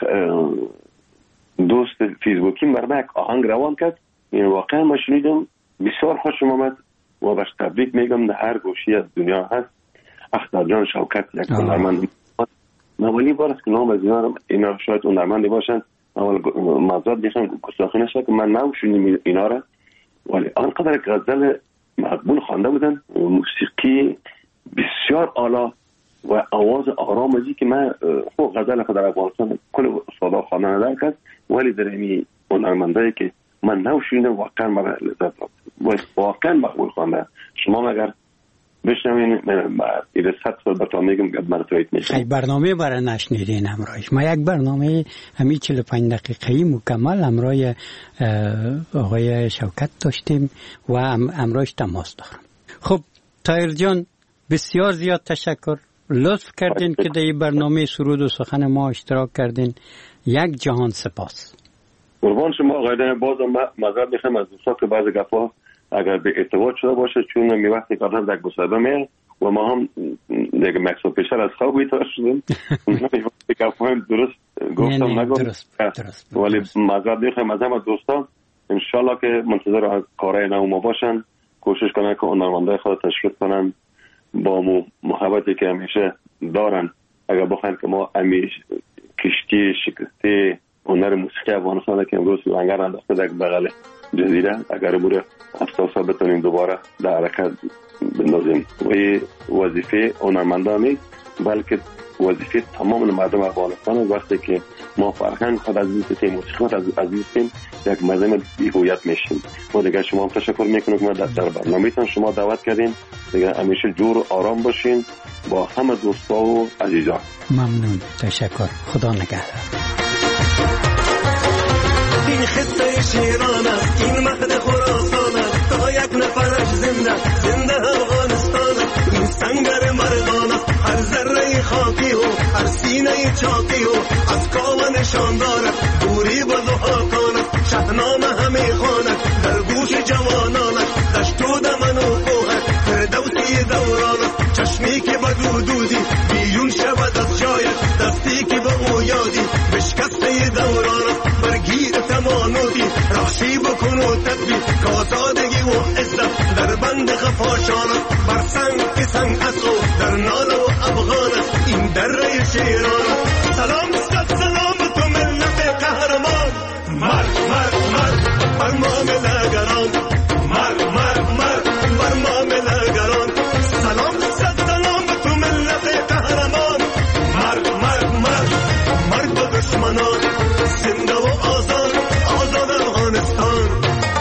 دوست فیسبوکی مرمه یک آهنگ روان کرد این واقعا ما شنیدم بسیار خوشم آمد و باش تبریک میگم در هر گوشی از دنیا هست. اختر جان شوکت یک هنرمند من ولی بار است که نام از اینا اینا شاید هنرمندی باشن اول مزاد دیشان گستاخی نشه که من نمیشونیم اینا را ولی آنقدر غزل مقبول خوانده بودن. موسیقی بسیار اعلی و آواز آرام ازی که من خود غزل خود در افغانستان کل استادا خوانده ندارد، ولی در این هنرمندایی که من نوشیدم واقعا من لذت داد و واقعا مقبول خوانده. شما اگر بشنوین این صد سال براتون میگم قد مرتبط میشه. ای برنامه برای نشنیدین همراهش. ما یک برنامه همین چهل و پنج دقیقه‌ای مکمل همراه آقای شوکت داشتیم و همراهش تماس دارم. خب طاهر جان بسیار زیاد تشکر، لطف کردین که در این برنامه سرود و سخن ما اشتراک کردین. یک جهان سپاس. قربان شما آقای. بازم معذرت میخوام از دوستان که بعضی گپا اگر به ارتباط شده باشه، چون می وقتی که آدم در مصاحبه میره و ما هم دیگه مکسو پیشتر از خواب بیدار شدیم وقتی گپا هم درست گفتم نگفتم، ولی معذرت میخوام از همه دوستان. انشالله که منتظر کارهای نو ما باشن، کوشش کنن که هنرمندای خود تشویق کنن با مو محبتی که همیشه دارن. اگر بخواین که ما همیشه کشتی شکسته هنر موسیقی افغانستان که امروز لنگر انداخته در بغل جزیره، اگر بوده افسوسا بتونیم دوباره در حرکت بندازیم. و این وظیفه هنرمندان نیست بلکه وظیفه تمام مردم افغانستان. وقتی که ما فرهنگ خود عزیز کنیم، موسیقی خود عزیز کنیم، یک مردم بی هویت میشیم. و دیگه شما هم تشکر میکنم که ما در برنامه‌تان شما دعوت کردین. دیگه همیشه جور و آرام باشین با همه دوستا و عزیزان. ممنون، تشکر، خدا نگهدار. این خطه شیران است، این مهد خراسان است، تا یک نفرش زنده زنده افغانستان است. این سنگر مردان است، هر ذره خاکی و هر سینه چاکی و از کاوه نشاندار است. دوری با ضحاکان است، شهنامه همه خواند در گوش جوانان است. دشت و دمن و کوه فردوسی دوران است. چشمی که به دودوزی بیرون شود از جایت، دستی که به او یادی بشکسته دوران است. برگیر تمانوتی راشی بکن و تدبیر، کاسادگی و عزت در بند خفاشان است. بر سنگ که سنگ است و در نال و افغان است این دره شیران است. سلام صد سلام تو ملت قهرمان، مرد مرد مرد بر معامله‌گران، مرد مرد مرد بر معامله‌گران. سلام صد سلام تو ملت قهرمان، مرد مرد مرد مرد با دشمنان، زنده و آزاد آزاد افغانستان.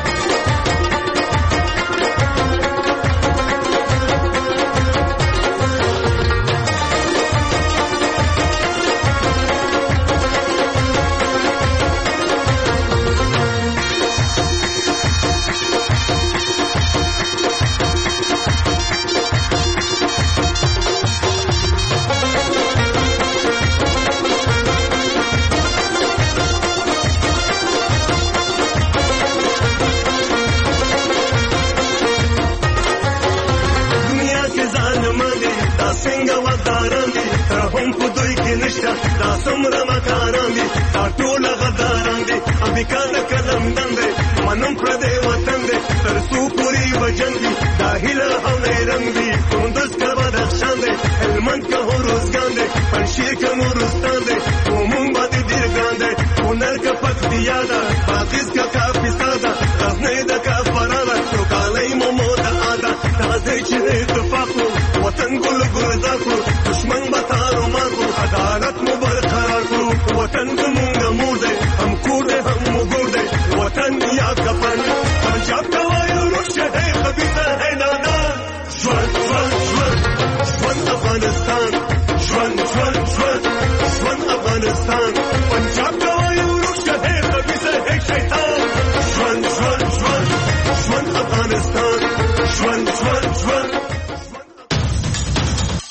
دا سمره مکاران دي، دا ټول غداران دي. امریکا د قلم دندې منم پر دې وطن دي، تر څو پوری وجن دي دا هیله او نیرنګ دي. کندز کا بدخشان دي، هلمند کا هروزګان دي، پنشیر کا نورستان دي، کومون باندې ډیر ګران دي. هنر کا پکتیا ده، پاکستان کا کاپیسا ده، غزنی د کافرا ده، تو کالای مو د ادا دا دې چې اتفاق وطن ګل ګل زاکو دشمن بتا